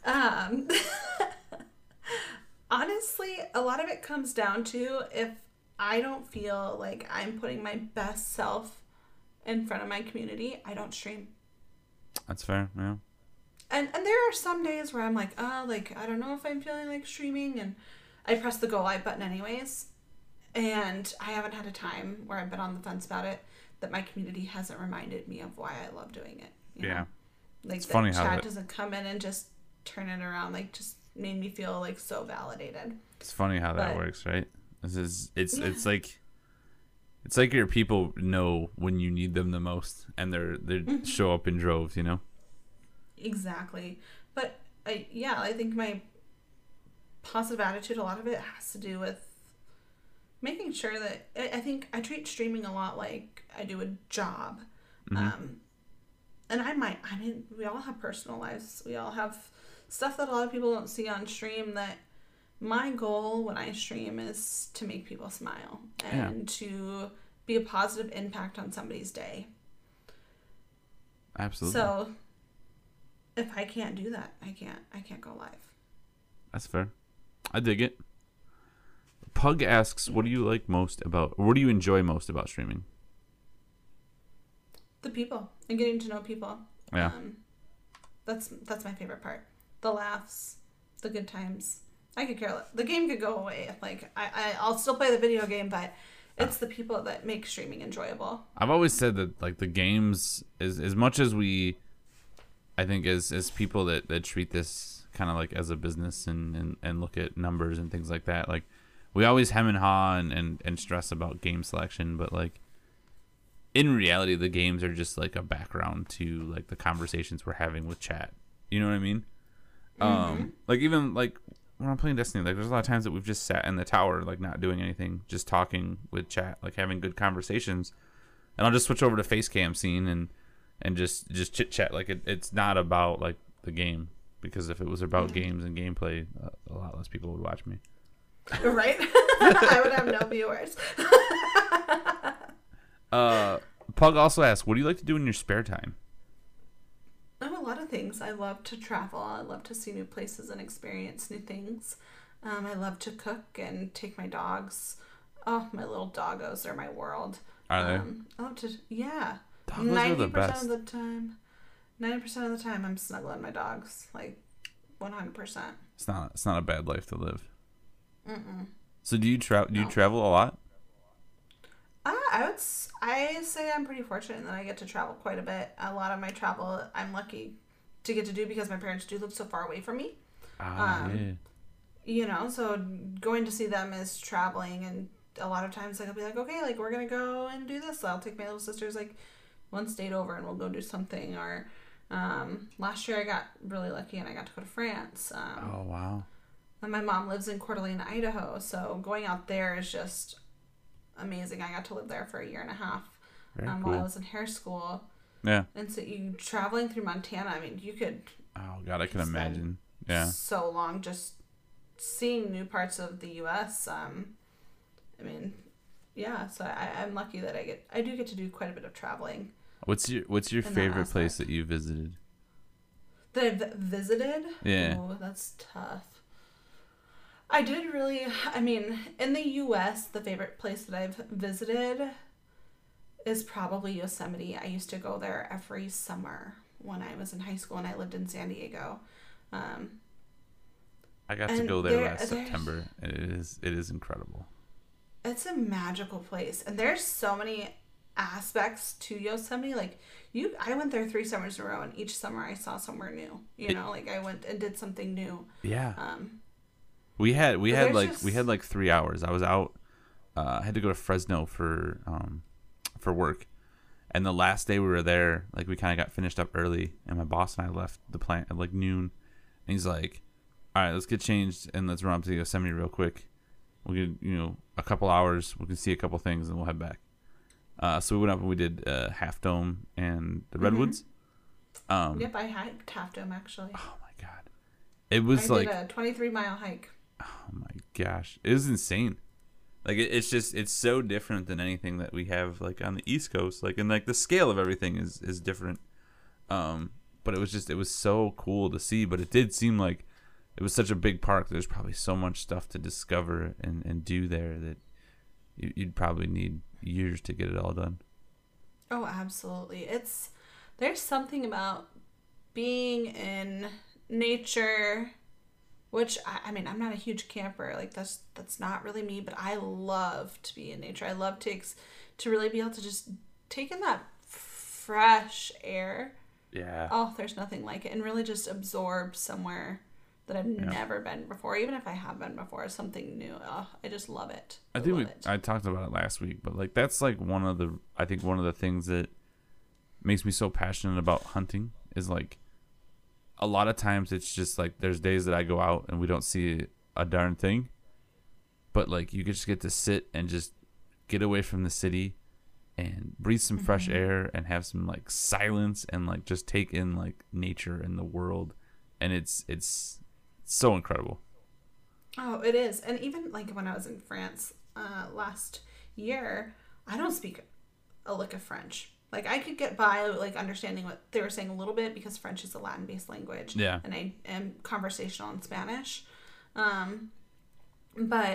Honestly, a lot of it comes down to if I don't feel like I'm putting my best self in front of my community, I don't stream. That's fair, yeah. And there are some days where I'm like, like, I don't know if I'm feeling like streaming, and I press the go live button anyways. And I haven't had a time where I've been on the fence about it that my community hasn't reminded me of why I love doing it. You know? Like, it's funny how chat doesn't come in and just turn it around, like, just made me feel like so validated. It's funny how that works, right? It's like your people know when you need them the most, and they show up in droves, you know? Exactly. But I think my positive attitude, a lot of it has to do with making sure that I think I treat streaming a lot like I do a job. And I mean, we all have personal lives. We all have stuff that a lot of people don't see on stream. That my goal when I stream is to make people smile and to be a positive impact on somebody's day. Absolutely. So if I can't do that, I can't go live. That's fair. I dig it. Pug asks, what do you enjoy most about streaming? The people and getting to know people. Yeah. That's my favorite part. The laughs, the good times. I could care less. The game could go away. Like I'll still play the video game, but it's the people that make streaming enjoyable. I've always said that like the games is as much as we, I think as people that treat this kind of like as a business and look at numbers and things like that, like we always hem and haw and stress about game selection, but like in reality the games are just like a background to like the conversations we're having with chat. You know what I mean? Like even like when I'm playing Destiny, like there's a lot of times that we've just sat in the tower, like not doing anything, just talking with chat, like having good conversations, and I'll just switch over to face cam scene and just chit chat. Like it's not about like the game, because if it was about games and gameplay, a lot less people would watch me. Right? I would have no viewers. Pug also asks, what do you like to do in your spare time? A lot of things. I love to travel. I love to see new places and experience new things. I love to cook and take my dogs. Oh, my little doggos are my world. Are they? I love to, yeah. Doggos are the best. 90% of the time, I'm snuggling my dogs, like 100%. It's not a bad life to live. So do you travel a lot? I say I'm pretty fortunate that I get to travel quite a bit. A lot of my travel, I'm lucky to get to do because my parents do live so far away from me. Yeah. You know, so going to see them is traveling, and a lot of times like I'll be like, okay, like we're gonna go and do this. So I'll take my little sisters like one state over, and we'll go do something. Or last year I got really lucky and I got to go to France. Oh wow! And my mom lives in Coeur d'Alene, Idaho, so going out there is just amazing. I got to live there for 1.5 years Very cool. while I was in hair school. Yeah. And so you traveling through Montana, I mean, you could. Oh God, I can imagine. Yeah. So long just seeing new parts of the U.S. I mean, yeah. So I'm lucky that I do get to do quite a bit of traveling. What's your favorite place that you visited? That I've visited? Yeah. Oh, that's tough. I did really. I mean, in the U.S., the favorite place that I've visited is probably Yosemite. I used to go there every summer when I was in high school, and I lived in San Diego. I got to go there last September, and it is incredible. It's a magical place, and there's so many aspects to Yosemite. Like I went there 3 summers in a row, and each summer I saw somewhere new. You know, like I went and did something new. Yeah. We had like 3 hours. I was out. I had to go to Fresno for work, and the last day we were there, like we kind of got finished up early, and my boss and I left the plant at like noon, and he's like, "All right, let's get changed and let's run up to Yosemite real quick. We'll get a couple hours. We can see a couple things, and we'll head back." So we went up and we did Half Dome and the Redwoods. Yep, I hiked Half Dome actually. Oh my God, it was I did a 23-mile hike. Oh my gosh, it was insane. Like it's so different than anything that we have like on the East Coast. Like, and like the scale of everything is different. But it was so cool to see. But it did seem like it was such a big park. There's probably so much stuff to discover and do there that you'd probably need years to get it all done. Oh, absolutely. There's something about being in nature, which I mean, I'm not a huge camper. Like that's not really me, but I love to be in nature. I love to really be able to just take in that fresh air. Yeah. Oh, there's nothing like it, and really just absorb somewhere that I've never been before. Even if I have been before, something new. Oh, I just love it. I talked about it last week, but like that's like one of the things that makes me so passionate about hunting is like a lot of times it's just like there's days that I go out and we don't see a darn thing, but like you just get to sit and just get away from the city and breathe some fresh air and have some like silence and like just take in like nature and the world, and it's so incredible. Oh, it is. And even like when I was in France last year, I don't speak a lick of French. Like I could get by like understanding what they were saying a little bit because French is a Latin-based language. Yeah. And I am conversational in Spanish. But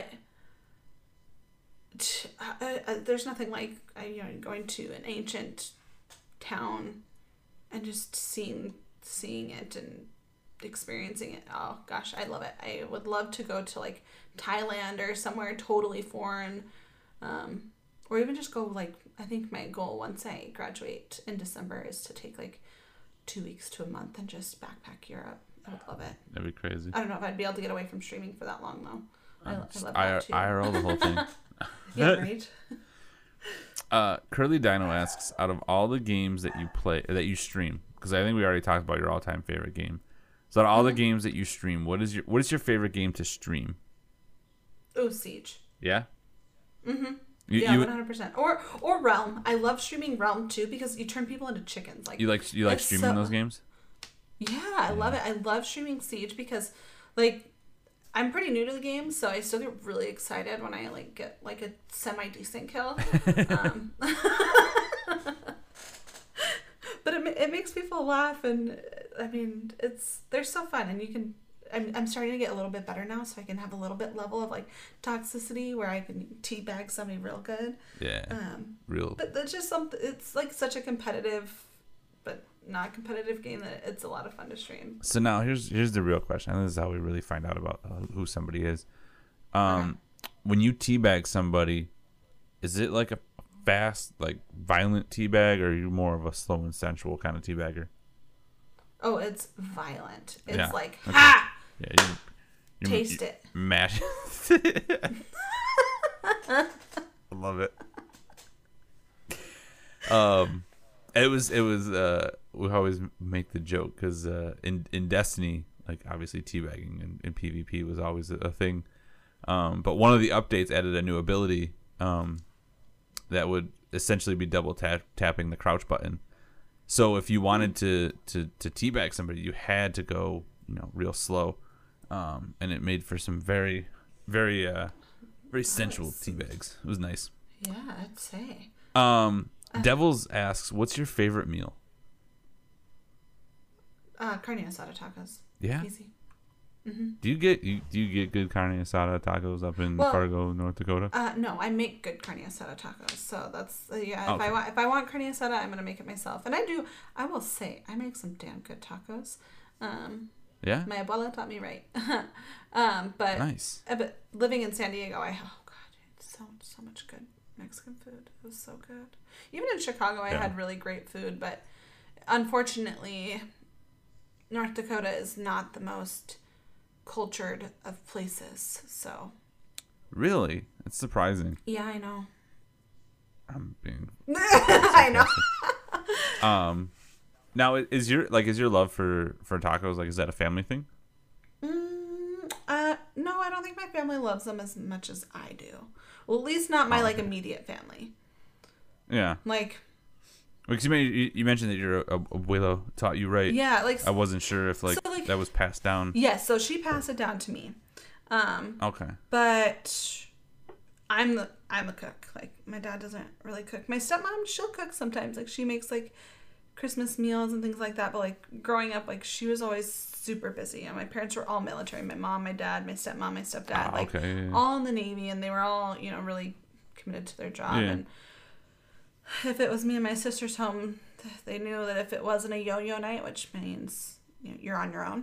there's nothing like going to an ancient town and just seeing it and experiencing it. Oh gosh, I love it. I would love to go to like Thailand or somewhere totally foreign, or even just go like, I think my goal once I graduate in December is to take like 2 weeks to a month and just backpack Europe. I would love it. That'd be crazy. I don't know if I'd be able to get away from streaming for that long though. I love that too. IRL the whole thing. Yeah, right. Curly Dino asks, out of all the games that you play, that you stream, because I think we already talked about your all-time favorite game. So out of all the games that you stream, what is your favorite game to stream? Oh, Siege. Yeah? Mm-hmm. Yeah, 100%. Or Realm. I love streaming Realm too because you turn people into chickens. Like you like streaming those games? Yeah, I love it. I love streaming Siege because like I'm pretty new to the game, so I still get really excited when I like get like a semi decent kill. But it makes people laugh, and I mean they're so fun, and you can. I'm starting to get a little bit better now, so I can have a little bit level of like toxicity where I can teabag somebody real good. Yeah. Real. But that's just something. It's like such a competitive, but not competitive game that it's a lot of fun to stream. So now here's the real question. And this is how we really find out about who somebody is. When you teabag somebody, is it like a fast, like violent teabag, or are you more of a slow and sensual kind of teabagger? Oh, it's violent. It's Yeah. like, Okay. ha! Yeah, Taste it. Mash. I love it. It was we always make the joke because in Destiny, like obviously teabagging in PvP was always a thing. But one of the updates added a new ability that would essentially be double tapping the crouch button. So if you wanted to teabag somebody, you had to go, real slow, and it made for some very, very, very sensual teabags. It was nice. Yeah, I'd say. Devils asks, "What's your favorite meal?" Carne asada tacos. Yeah. Easy. Mm-hmm. Do you get good carne asada tacos up in Fargo, North Dakota? No, I make good carne asada tacos. So that's yeah. Okay. If I want carne asada, I'm gonna make it myself, and I do. I will say I make some damn good tacos. Yeah. My abuela taught me right. But Nice. But living in San Diego, so much good Mexican food. It was so good. Even in Chicago, I had really great food, but unfortunately, North Dakota is not the most cultured of places. So. Really? It's surprising. Yeah, I know. I'm being. I know. Now is your love for tacos, like, is that a family thing? No, I don't think my family loves them as much as I do. Well, at least not my like immediate family. Yeah. Like. Because you mentioned that your abuela taught you right. Yeah, like. I wasn't sure if that was passed down. Yes, so she passed it down to me. Okay. But I'm a cook. Like, my dad doesn't really cook. My stepmom, she'll cook sometimes. Like, she makes like Christmas meals and things like that. But like growing up, like she was always super busy. And my parents were all military. My mom, my dad, my stepmom, my stepdad, all in the Navy, and they were all really committed to their job. Yeah. And if it was me and my sister's home, they knew that if it wasn't a yo-yo night, which means you're on your own.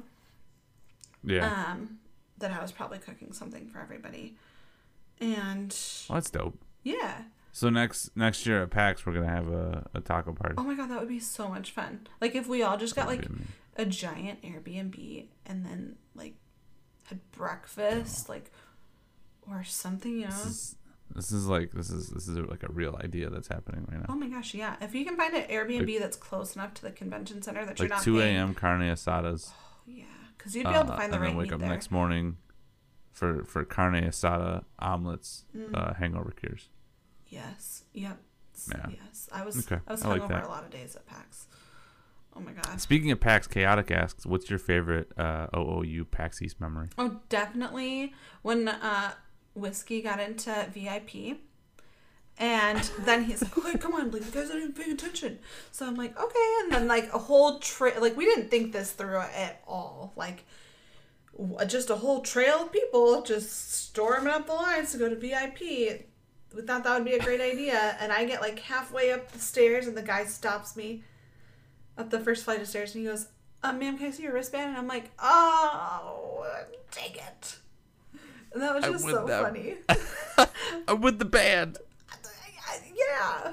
Yeah. That I was probably cooking something for everybody. And that's dope. Yeah. So next year at PAX, we're gonna have a taco party. Oh my god, that would be so much fun. Like if we all just got like a giant Airbnb and then like had breakfast, like or something, This is like a real idea that's happening right now. Oh my gosh, yeah. If you can find an Airbnb that's close enough to the convention center that you're not 2 a.m. carne asadas. Oh yeah, because you'd be able to find the right meat there. And then wake up next morning for carne asada omelets, hangover cures. Yes. Yep. Yeah. Yes. I was hungover a lot of days at PAX. Oh my god. Speaking of PAX, Chaotic asks, "What's your favorite OOU PAX East memory?" Oh, definitely when Whiskey got into VIP, and then he's like, "Okay, come on, like, you guys aren't even paying attention." So I'm like, "Okay," and then like a whole trail, like we didn't think this through at all, like just a whole trail of people just storming up the lines to go to VIP. We thought that would be a great idea, and I get like halfway up the stairs, and the guy stops me up the first flight of stairs, and he goes, "Ma'am, can I see your wristband?" And I'm like, "Oh, dang it." And that was just so funny. I'm with the band. Yeah.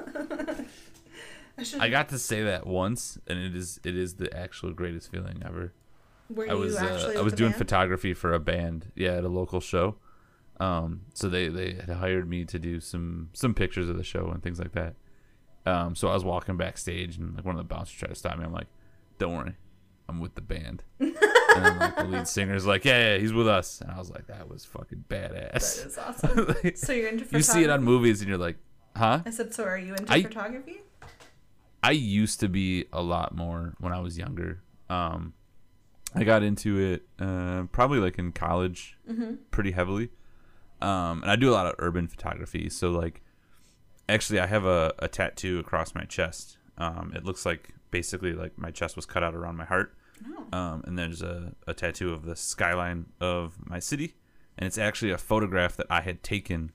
I got to say that once, and it is the actual greatest feeling ever. I was doing photography for a band, at a local show. So they had hired me to do some pictures of the show and things like that. So I was walking backstage, and like one of the bouncers tried to stop me. I'm like, "Don't worry, I'm with the band." And then like the lead singer's like, yeah, he's with us. And I was like, that was fucking badass. That is awesome. Like, so you're into photography? You see it on movies and you're like, huh? I said, so are you into photography? I used to be a lot more when I was younger. I got into it probably like in college, pretty heavily. And I do a lot of urban photography. So like, actually, I have a tattoo across my chest. It looks like basically like my chest was cut out around my heart. And there's a tattoo of the skyline of my city, and it's actually a photograph that I had taken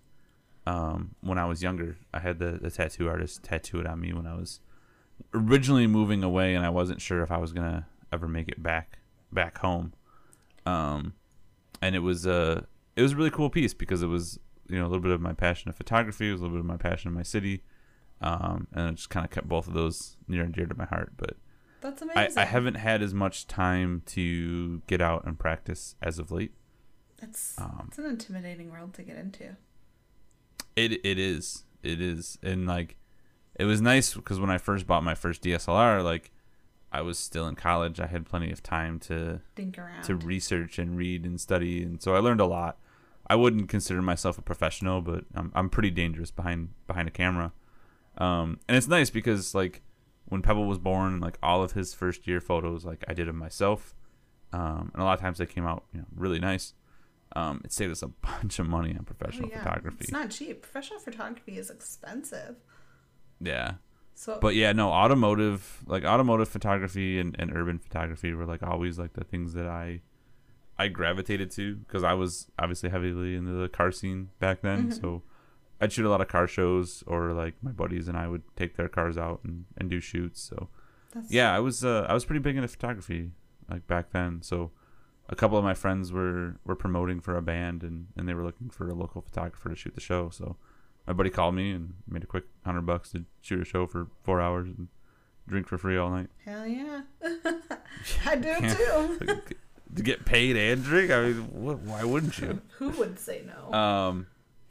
when I was younger. I had the tattoo artist tattoo it on me when I was originally moving away, and I wasn't sure if I was gonna ever make it back home. And it was a really cool piece because it was, you know, a little bit of my passion of photography, it was a little bit of my passion of my city, and it just kind of kept both of those near and dear to my heart. But that's amazing. I haven't had as much time to get out and practice as of late. It's an intimidating world to get into. It is, and like, it was nice because when I first bought my first DSLR, like, I was still in college. I had plenty of time to think around, to research and read and study, and so I learned a lot. I wouldn't consider myself a professional, but I'm pretty dangerous behind a camera. And it's nice because like when Pebble was born, like all of his first year photos, like I did them myself, and a lot of times they came out, you know, really nice. It saved us a bunch of money on professional photography. It's not cheap. Professional photography is expensive. Yeah. So, but yeah, no, automotive photography and urban photography were like always like the things that I gravitated to because I was obviously heavily into the car scene back then. So I'd shoot a lot of car shows, or like my buddies and I would take their cars out and do shoots. So I was pretty big into photography like back then. So a couple of my friends were promoting for a band, and they were looking for a local photographer to shoot the show. So my buddy called me and made a quick $100 to shoot a show for 4 hours and drink for free all night. Hell yeah. I do too. To get paid and drink? I mean, why wouldn't you? Who would say no?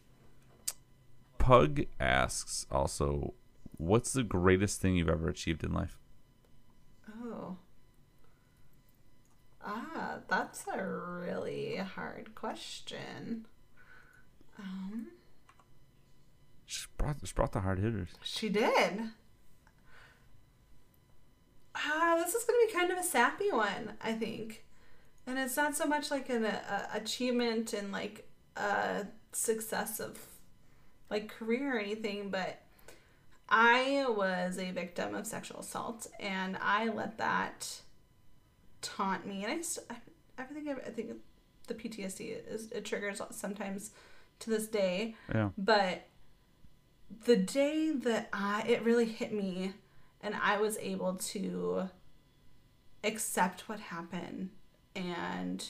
Pug asks also, what's the greatest thing you've ever achieved in life? Oh. That's a really hard question. She brought the hard hitters. She did. This is going to be kind of a sappy one, I think. And it's not so much like an achievement and like a success of like career or anything, but I was a victim of sexual assault, and I let that taunt me. And I think the PTSD it triggers sometimes to this day. Yeah. But the day that it really hit me, and I was able to accept what happened and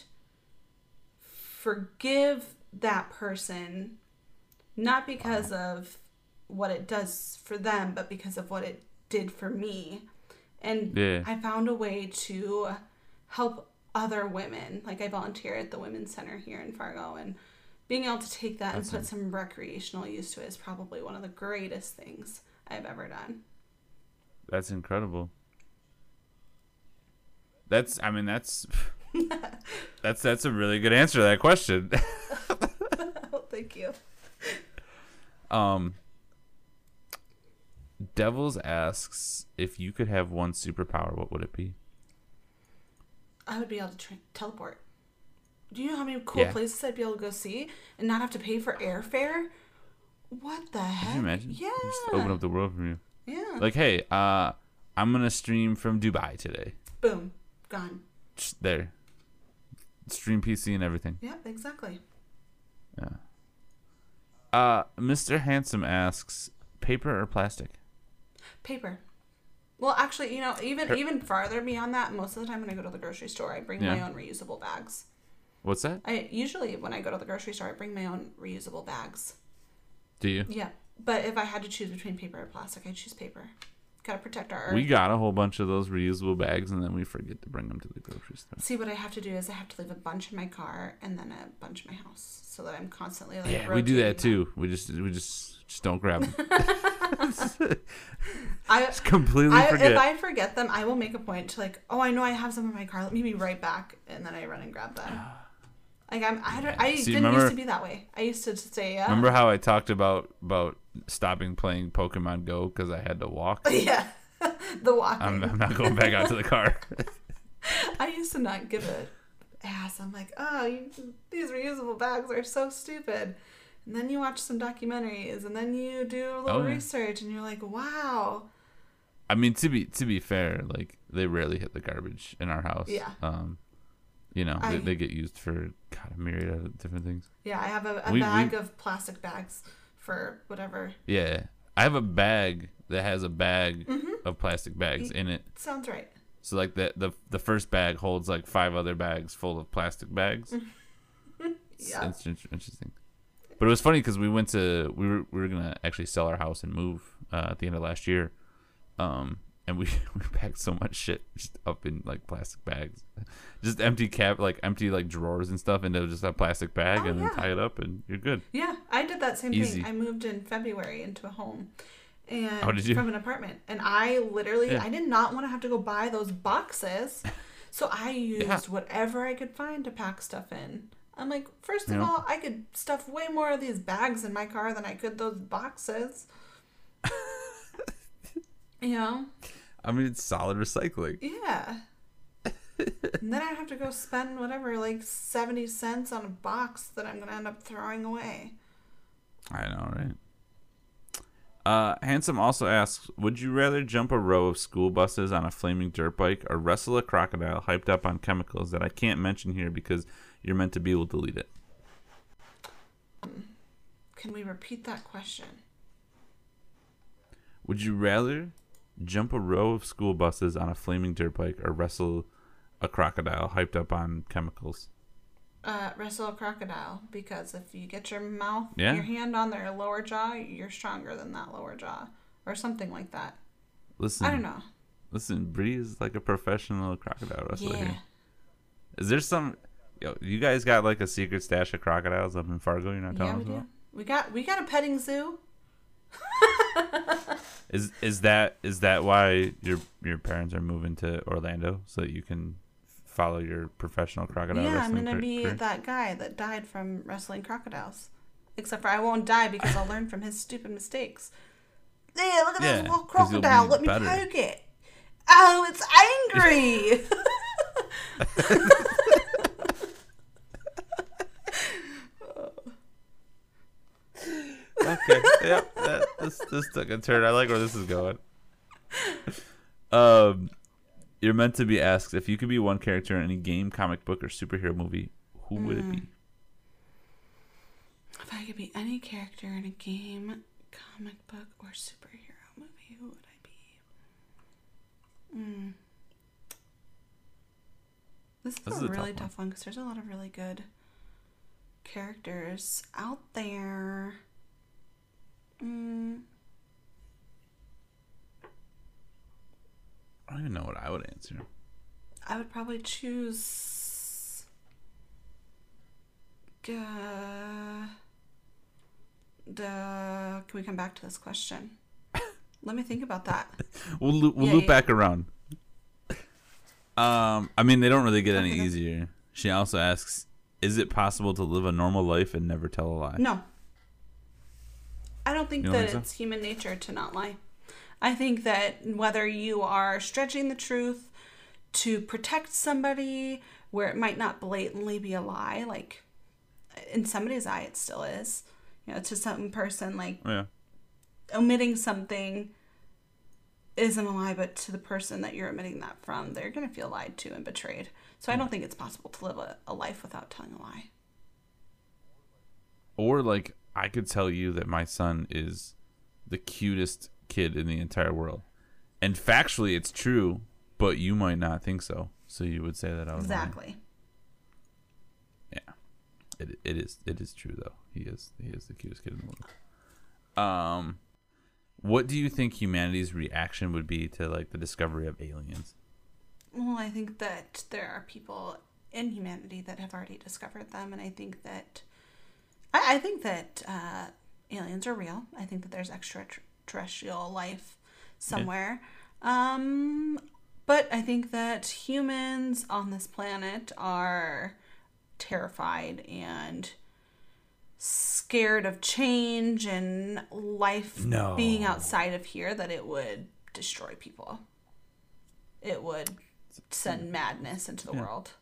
forgive that person, not because of what it does for them, but because of what it did for me. And I found a way to help other women. Like I volunteer at the Women's Center here in Fargo, and being able to take that and put some recreational use to it is probably one of the greatest things I've ever done. That's incredible. That's a really good answer to that question. Well, thank you. Devils asks, if you could have one superpower, what would it be? I would be able to teleport. Do you know how many cool places I'd be able to go see and not have to pay for airfare? What the heck? Can you imagine? Yeah. Just open up the world for you. Yeah. Like, hey, I'm going to stream from Dubai today. Boom. Gone. Just there. Stream PC and everything. Yeah, exactly. Yeah. Mr. Handsome asks, paper or plastic? Paper. Well, actually, you know, even farther beyond that, most of the time when I go to the grocery store, I bring my own reusable bags. What's that? Usually when I go to the grocery store, I bring my own reusable bags. Do you? Yeah. But if I had to choose between paper or plastic, I'd choose paper. Gotta protect our earth. We got a whole bunch of those reusable bags, and then we forget to bring them to the grocery store. See, what I have to do is I have to leave a bunch in my car and then a bunch in my house, so that I'm constantly like. Yeah, we do that too. We just don't grab them. I just completely forget. If I forget them, I will make a point to like, oh, I know I have some in my car. Let me be right back, and then I run and grab them. Like I didn't used to be that way. I used to say. Remember how I talked about stopping playing Pokemon Go because I had to walk? Yeah, the walking. I'm not going back out to the car. I used to not give a ass. I'm like, these reusable bags are so stupid. And then you watch some documentaries, and then you do a little research, and you're like, wow. I mean, to be fair, like, they rarely hit the garbage in our house. Yeah. You know, they get used for a myriad of different things. Yeah, I have a bag of plastic bags for whatever. Yeah, I have a bag that has a bag of plastic bags in it. Sounds right. So like the first bag holds like 5 other bags full of plastic bags. Yeah, it's interesting. But it was funny because we were gonna actually sell our house and move at the end of last year, and we packed so much shit just up in like plastic bags, just empty drawers and stuff into just a plastic bag and then tie it up and you're good. Yeah, I did that same Easy. thing. I moved in February into a home. And did you? From an apartment. And I literally, I did not want to have to go buy those boxes. So I used whatever I could find to pack stuff in. I'm like, first of all, I could stuff way more of these bags in my car than I could those boxes. You know? I mean, it's solid recycling. Yeah. And then I have to go spend whatever, like 70 cents on a box that I'm going to end up throwing away. I know, right? Handsome also asks, would you rather jump a row of school buses on a flaming dirt bike or wrestle a crocodile hyped up on chemicals that I can't mention here because you're meant to be able to delete it? Can we repeat that question? Would you rather jump a row of school buses on a flaming dirt bike or wrestle a crocodile hyped up on chemicals? Wrestle a crocodile, because if you get your hand on their lower jaw, you're stronger than that lower jaw, or something like that. Listen, I don't know. Listen, Bree is like a professional crocodile wrestler here. Is there some? You guys got like a secret stash of crocodiles up in Fargo? You're not telling us about? We got a petting zoo. Is that why your parents are moving to Orlando so that you can follow your professional crocodile wrestling? Yeah, I'm gonna be that guy that died from wrestling crocodiles. Except for I won't die because I'll learn from his stupid mistakes. Yeah, look at this little crocodile. Let me poke it. Oh, it's angry. Okay. Yep. This took a turn. I like where this is going. You're meant to be asked if you could be one character in any game, comic book, or superhero movie, who would it be? If I could be any character in a game, comic book, or superhero movie, who would I be? This is a really tough one because there's a lot of really good characters out there. I don't even know what I would answer. I would probably choose can we come back to this question? Let me think about that. We'll loop back around. I mean, they don't really get any easier. She also asks, is it possible to live a normal life and never tell a lie? No. I don't think that it's human nature to not lie. I think that whether you are stretching the truth to protect somebody where it might not blatantly be a lie, like in somebody's eye it still is, to some person, like omitting something isn't a lie, but to the person that you're omitting that from, they're going to feel lied to and betrayed. So I don't think it's possible to live a life without telling a lie. Or like, I could tell you that my son is the cutest kid in the entire world, and factually it's true, but you might not think so. So you would say that I was exactly. Lying. Yeah, it is true though. He is the cutest kid in the world. What do you think humanity's reaction would be to like the discovery of aliens? Well, I think that there are people in humanity that have already discovered them, and I think that aliens are real. I think that there's extraterrestrial life somewhere. Yeah. But I think that humans on this planet are terrified and scared of change and life being outside of here, that it would destroy people. It would send madness into the world.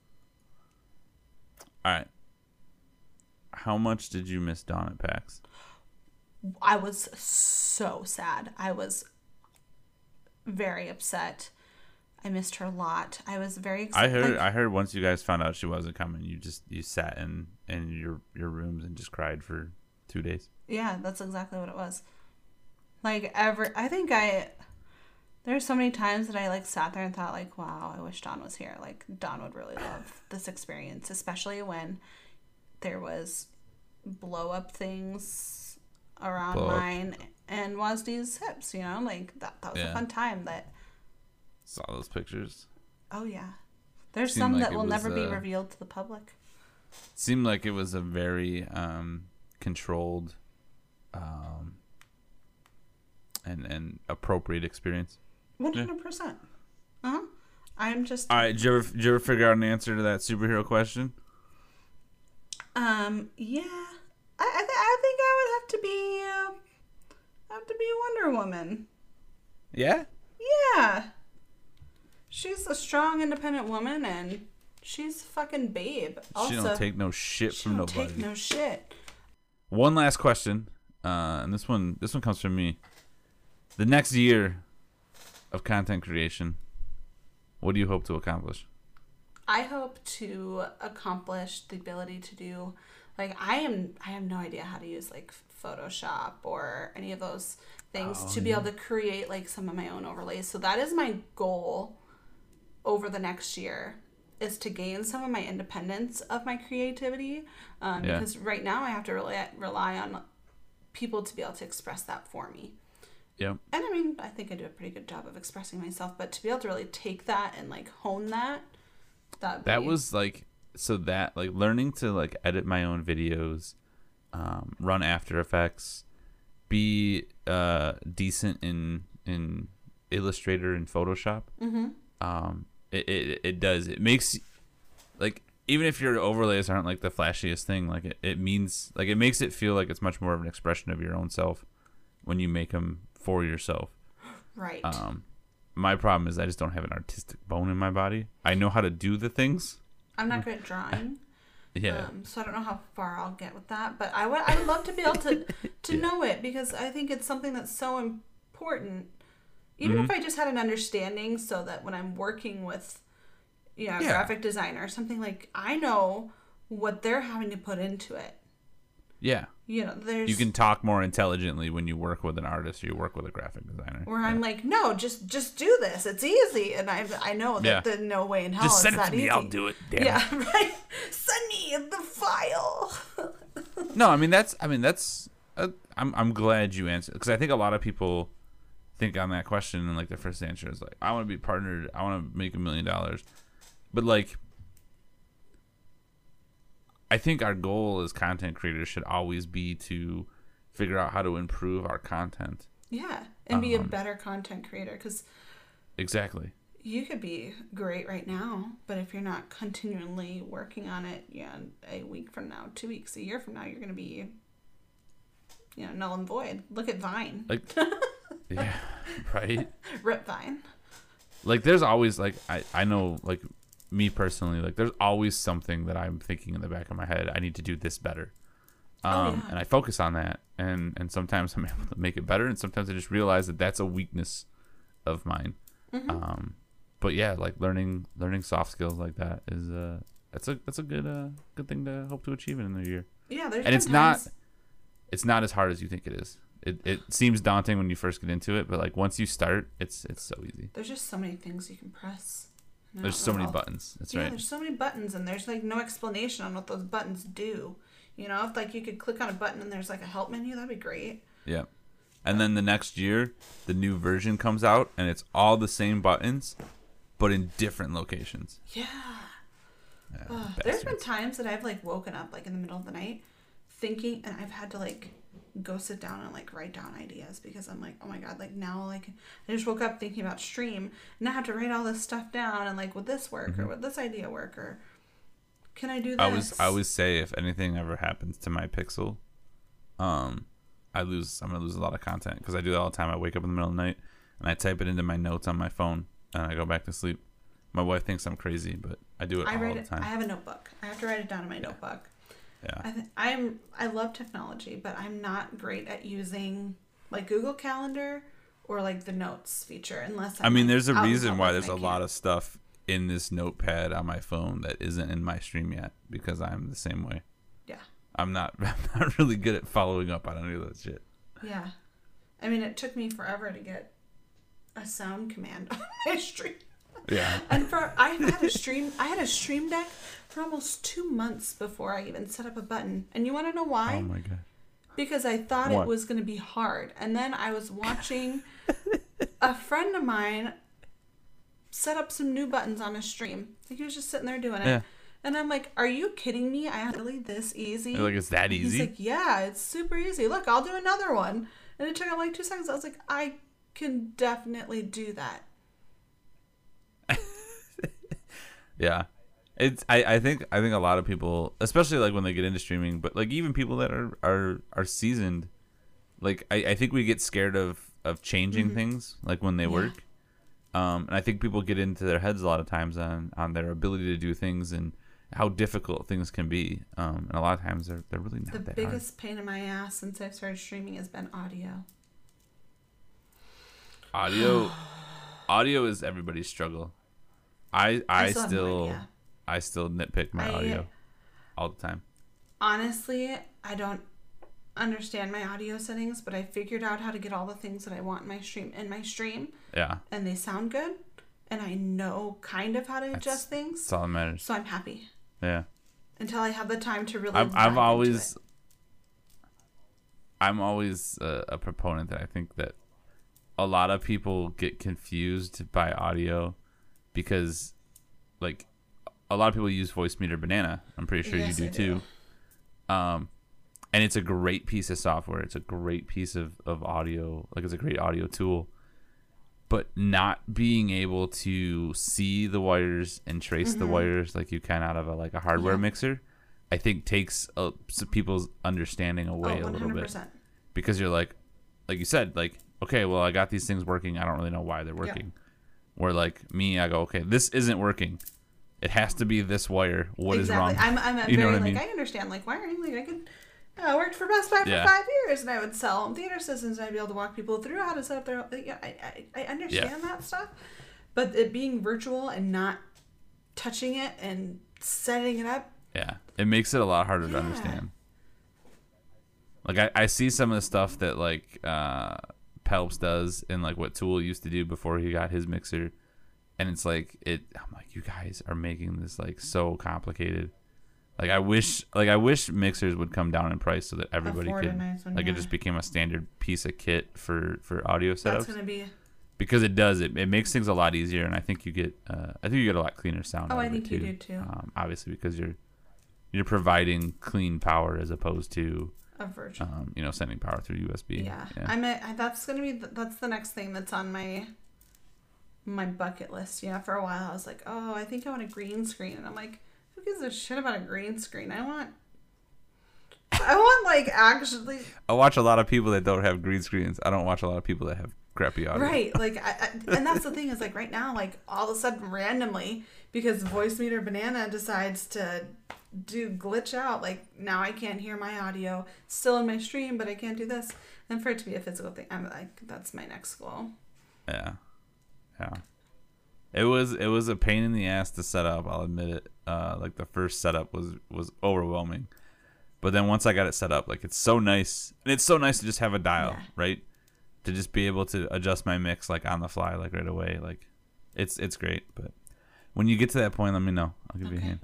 All right. How much did you miss Dawn at PAX? I was so sad. I was very upset. I missed her a lot. I was very excited. I heard once you guys found out she wasn't coming, you sat in your rooms and just cried for 2 days. Yeah, that's exactly what it was. Like there's so many times that I like sat there and thought like, wow, I wish Dawn was here. Like Dawn would really love this experience, especially when there was blow up things around mine and Wazdi's hips, you know? Like that was a fun time that saw those pictures. Oh yeah. There's some that will never be revealed to the public. Seemed like it was a very controlled and appropriate experience. 100%. Uh-huh. I'm just... All right, did you ever figure out an answer to that superhero question? Yeah. I think I would have to be Wonder Woman. Yeah? Yeah. She's a strong, independent woman, and she's a fucking babe. Also, she don't take no shit from nobody. She don't take no shit. One last question, and this one comes from me. The next year of content creation, what do you hope to accomplish? I hope to accomplish the ability to do, like, I have no idea how to use like Photoshop or any of those things to be able to create like some of my own overlays. So that is my goal over the next year, is to gain some of my independence of my creativity. Because right now I have to rely on people to be able to express that for me. Yep. And I mean, I think I do a pretty good job of expressing myself, but to be able to really take that and like hone that, was like, so that like learning to like edit my own videos, run After Effects, be decent in Illustrator and Photoshop. Mm-hmm. It makes, like, even if your overlays aren't like the flashiest thing, like it means, like, it makes it feel like it's much more of an expression of your own self when you make them for yourself. Right. My problem is I just don't have an artistic bone in my body. I know how to do the things. I'm not good at drawing. Yeah. So I don't know how far I'll get with that, but I would love to be able to know it, because I think it's something that's so important. Even if I just had an understanding, so that when I'm working with, a graphic designer or something, like, I know what they're having to put into it. Yeah. You can talk more intelligently when you work with an artist or you work with a graphic designer. Where I'm like, no, just do this. It's easy. And I know that there's no way in hell just it's send it to me. easy. I'll do it. Damn it. Right. Send me the file. No, I'm glad you answered, because I think a lot of people think on that question and like their first answer is like, I want to be partnered. I want to make $1 million. But like, I think our goal as content creators should always be to figure out how to improve our content. Yeah, and be a better content creator, because exactly, you could be great right now, but if you're not continually working on it, a week from now, 2 weeks, a year from now, you're going to be, null and void. Look at Vine. Like, yeah, right. Rip Vine. Like, there's always, like, I know, like, me personally, like, there's always something that I'm thinking in the back of my head. I need to do this better. And I focus on that, and sometimes I'm able to make it better, and sometimes I just realize that that's a weakness of mine. Mm-hmm. But yeah, like, learning soft skills like that is that's a good thing to hope to achieve in the year. Yeah, and it's not as hard as you think it is. It seems daunting when you first get into it, but like once you start, it's so easy. There's just so many things you can press. There's so many buttons. That's right. There's so many buttons, and there's like no explanation on what those buttons do. If like you could click on a button and there's like a help menu, that'd be great. Yeah. And then the next year, the new version comes out, and it's all the same buttons, but in different locations. Yeah. There's been times that I've like woken up like in the middle of the night thinking, and I've had to like go sit down and like write down ideas, because I'm like, oh my god, like now, like I just woke up thinking about stream, and I have to write all this stuff down, and like, would this work, or would this idea work, or can I do this? I always say, if anything ever happens to my Pixel, I'm gonna lose a lot of content, because I do that all the time. I wake up in the middle of the night and I type it into my notes on my phone, and I go back to sleep. My wife thinks I'm crazy, but I do it all the time. I have a notebook. I have to write it down in my notebook. Yeah. I love technology, but I'm not great at using like Google Calendar or like the notes feature unless I mean, there's a out in reason why public there's and a I lot can't. of stuff in this notepad on my phone that isn't in my stream yet because I'm the same way. Yeah. I'm not really good at following up on any of that shit. Yeah. I mean, it took me forever to get a sound command on my stream. Yeah. And I had a stream deck for almost 2 months before I even set up a button. And you want to know why? Oh my god. Because I thought What? it was going to be hard. And then I was watching a friend of mine set up some new buttons on a stream. Like he was just sitting there doing it. Yeah. And I'm like, are you kidding me? I have really this easy? You're like, it's that easy? He's like, yeah, it's super easy. Look, I'll do another one. And it took him like 2 seconds. I was like, I can definitely do that. Yeah. I think a lot of people, especially like when they get into streaming, but like even people that are seasoned, like I think we get scared of changing things like when they work. And I think people get into their heads a lot of times on their ability to do things and how difficult things can be. And a lot of times they're really not The that biggest pain in my ass since I've started streaming has been audio. hard. Audio is everybody's struggle. I still have mine, I still nitpick my audio all the time. Honestly, I don't understand my audio settings, but I figured out how to get all the things that I want in my stream. Yeah. And they sound good, and I know kind of how to adjust things. That's all that matters. So I'm happy Yeah. until I have the time to really. I'm always a proponent that I think that a lot of people get confused by audio because like a lot of people use Voice Meter Banana. I'm pretty sure Yes, you I do too. And it's a great piece of software. It's a great piece of audio. Like it's a great audio tool. But not being able to see the wires and trace the wires like you can out of a hardware mixer, I think takes some people's understanding away a little bit. Because you're like you said, like, okay, well, I got these things working. I don't really know why they're working. Where like me, I go, okay, this isn't working. It has to be this wire. What is wrong? I'm You know very what I mean? I understand like wiring. Like I could. I worked for Best Buy for 5 years, and I would sell home theater systems, and I'd be able to walk people through how to set up their. I understand that stuff, but it being virtual and not touching it and setting it up. Yeah, it makes it a lot harder to understand. Like I see some of the stuff that like Pelps does and like what Tool used to do before he got his mixer, and it's like I'm like, you guys are making this like so complicated. Like I wish mixers would come down in price so that everybody could nice one, it just became a standard piece of kit for audio setups. That's gonna be. Because it does it makes things a lot easier, and I think you get a lot cleaner sound. Oh, out I of think it you do too. Obviously, because you're providing clean power as opposed to A virtual. sending power through USB. Yeah. That's gonna be that's the next thing that's on my bucket list. Yeah, for a while I was like, oh, I think I want a green screen, and I'm like, who gives a shit about a green screen? I want like actually. I watch a lot of people that don't have green screens. I don't watch a lot of people that have crappy audio. Right, like, and that's the thing is like right now, like all of a sudden randomly because Voice Meter Banana decides to glitch out, like now I can't hear my audio still in my stream, but I can't do this. And for it to be a physical thing, I'm like, that's my next goal. Yeah. It was a pain in the ass to set up. I'll admit it. Like the first setup was overwhelming, but then once I got it set up, like it's so nice, and it's so nice to just have a dial, right? To just be able to adjust my mix like on the fly, like right away. Like it's great. But when you get to that point, let me know. I'll give you a hand.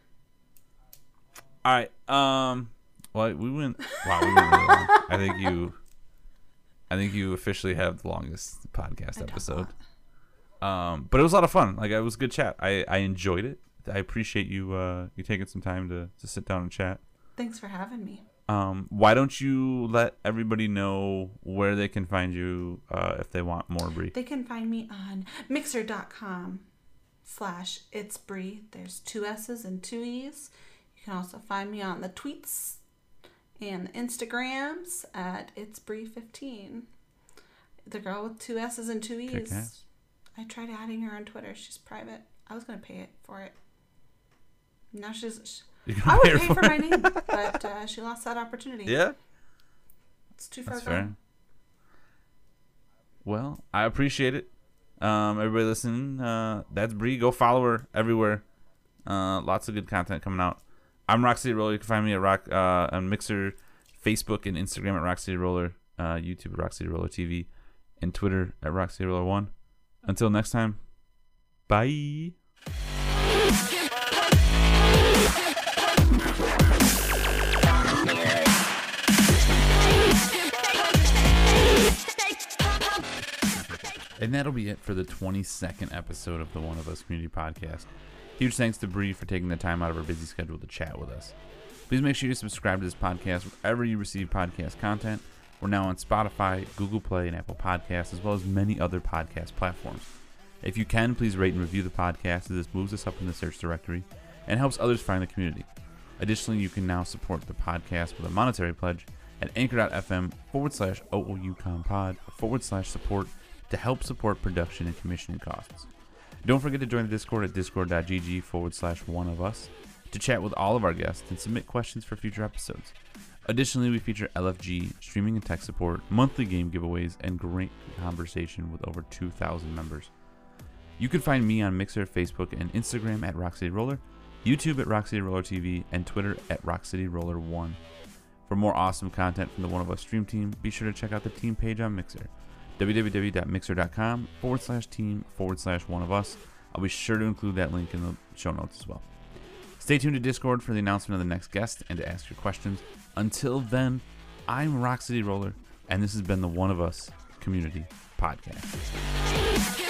All right. Well, we went really long. I think you officially have the longest podcast episode. But it was a lot of fun. Like it was a good chat. I enjoyed it. I appreciate you taking some time to sit down and chat. Thanks for having me. Why don't you let everybody know where they can find you if they want more Bree? They can find me on mixer.com/itsbree. There's 2 S's and 2 E's. You can also find me on the tweets and the Instagrams at itsbree15. The girl with 2 S's and 2 E's. Kick-ass. I tried adding her on Twitter. She's private. I was gonna pay it for it. Now she's. You're I gonna would her pay for my name, but she lost that opportunity. Yeah, It's too far that's gone. fair. Well, I appreciate it. Everybody listening, that's Bree. Go follow her everywhere. Lots of good content coming out. I'm Rock City Roller. You can find me at on Mixer, Facebook, and Instagram at Rock City Roller, YouTube at Rock City Roller TV, and Twitter at Rock City Roller 1. Until next time, bye. And that'll be it for the 22nd episode of the One of Us Community Podcast. Huge thanks to Bree for taking the time out of her busy schedule to chat with us. Please make sure you subscribe to this podcast wherever you receive podcast content. We're now on Spotify, Google Play, and Apple Podcasts, as well as many other podcast platforms. If you can, please rate and review the podcast, as this moves us up in the search directory and helps others find the community. Additionally, you can now support the podcast with a monetary pledge at anchor.fm/OUCompod/support to help support production and commissioning costs. Don't forget to join the Discord at discord.gg/oneofus to chat with all of our guests and submit questions for future episodes. Additionally, we feature LFG, streaming and tech support, monthly game giveaways, and great conversation with over 2,000 members. You can find me on Mixer, Facebook, and Instagram at Rock City Roller, YouTube at Rock City Roller TV, and Twitter at Rock City Roller 1. For more awesome content from the One of Us stream team, be sure to check out the team page on Mixer. www.mixer.com/team/oneofus. I'll be sure to include that link in the show notes as well. Stay tuned to Discord for the announcement of the next guest and to ask your questions. Until then, I'm Rock City Roller, and this has been the One of Us Community Podcast.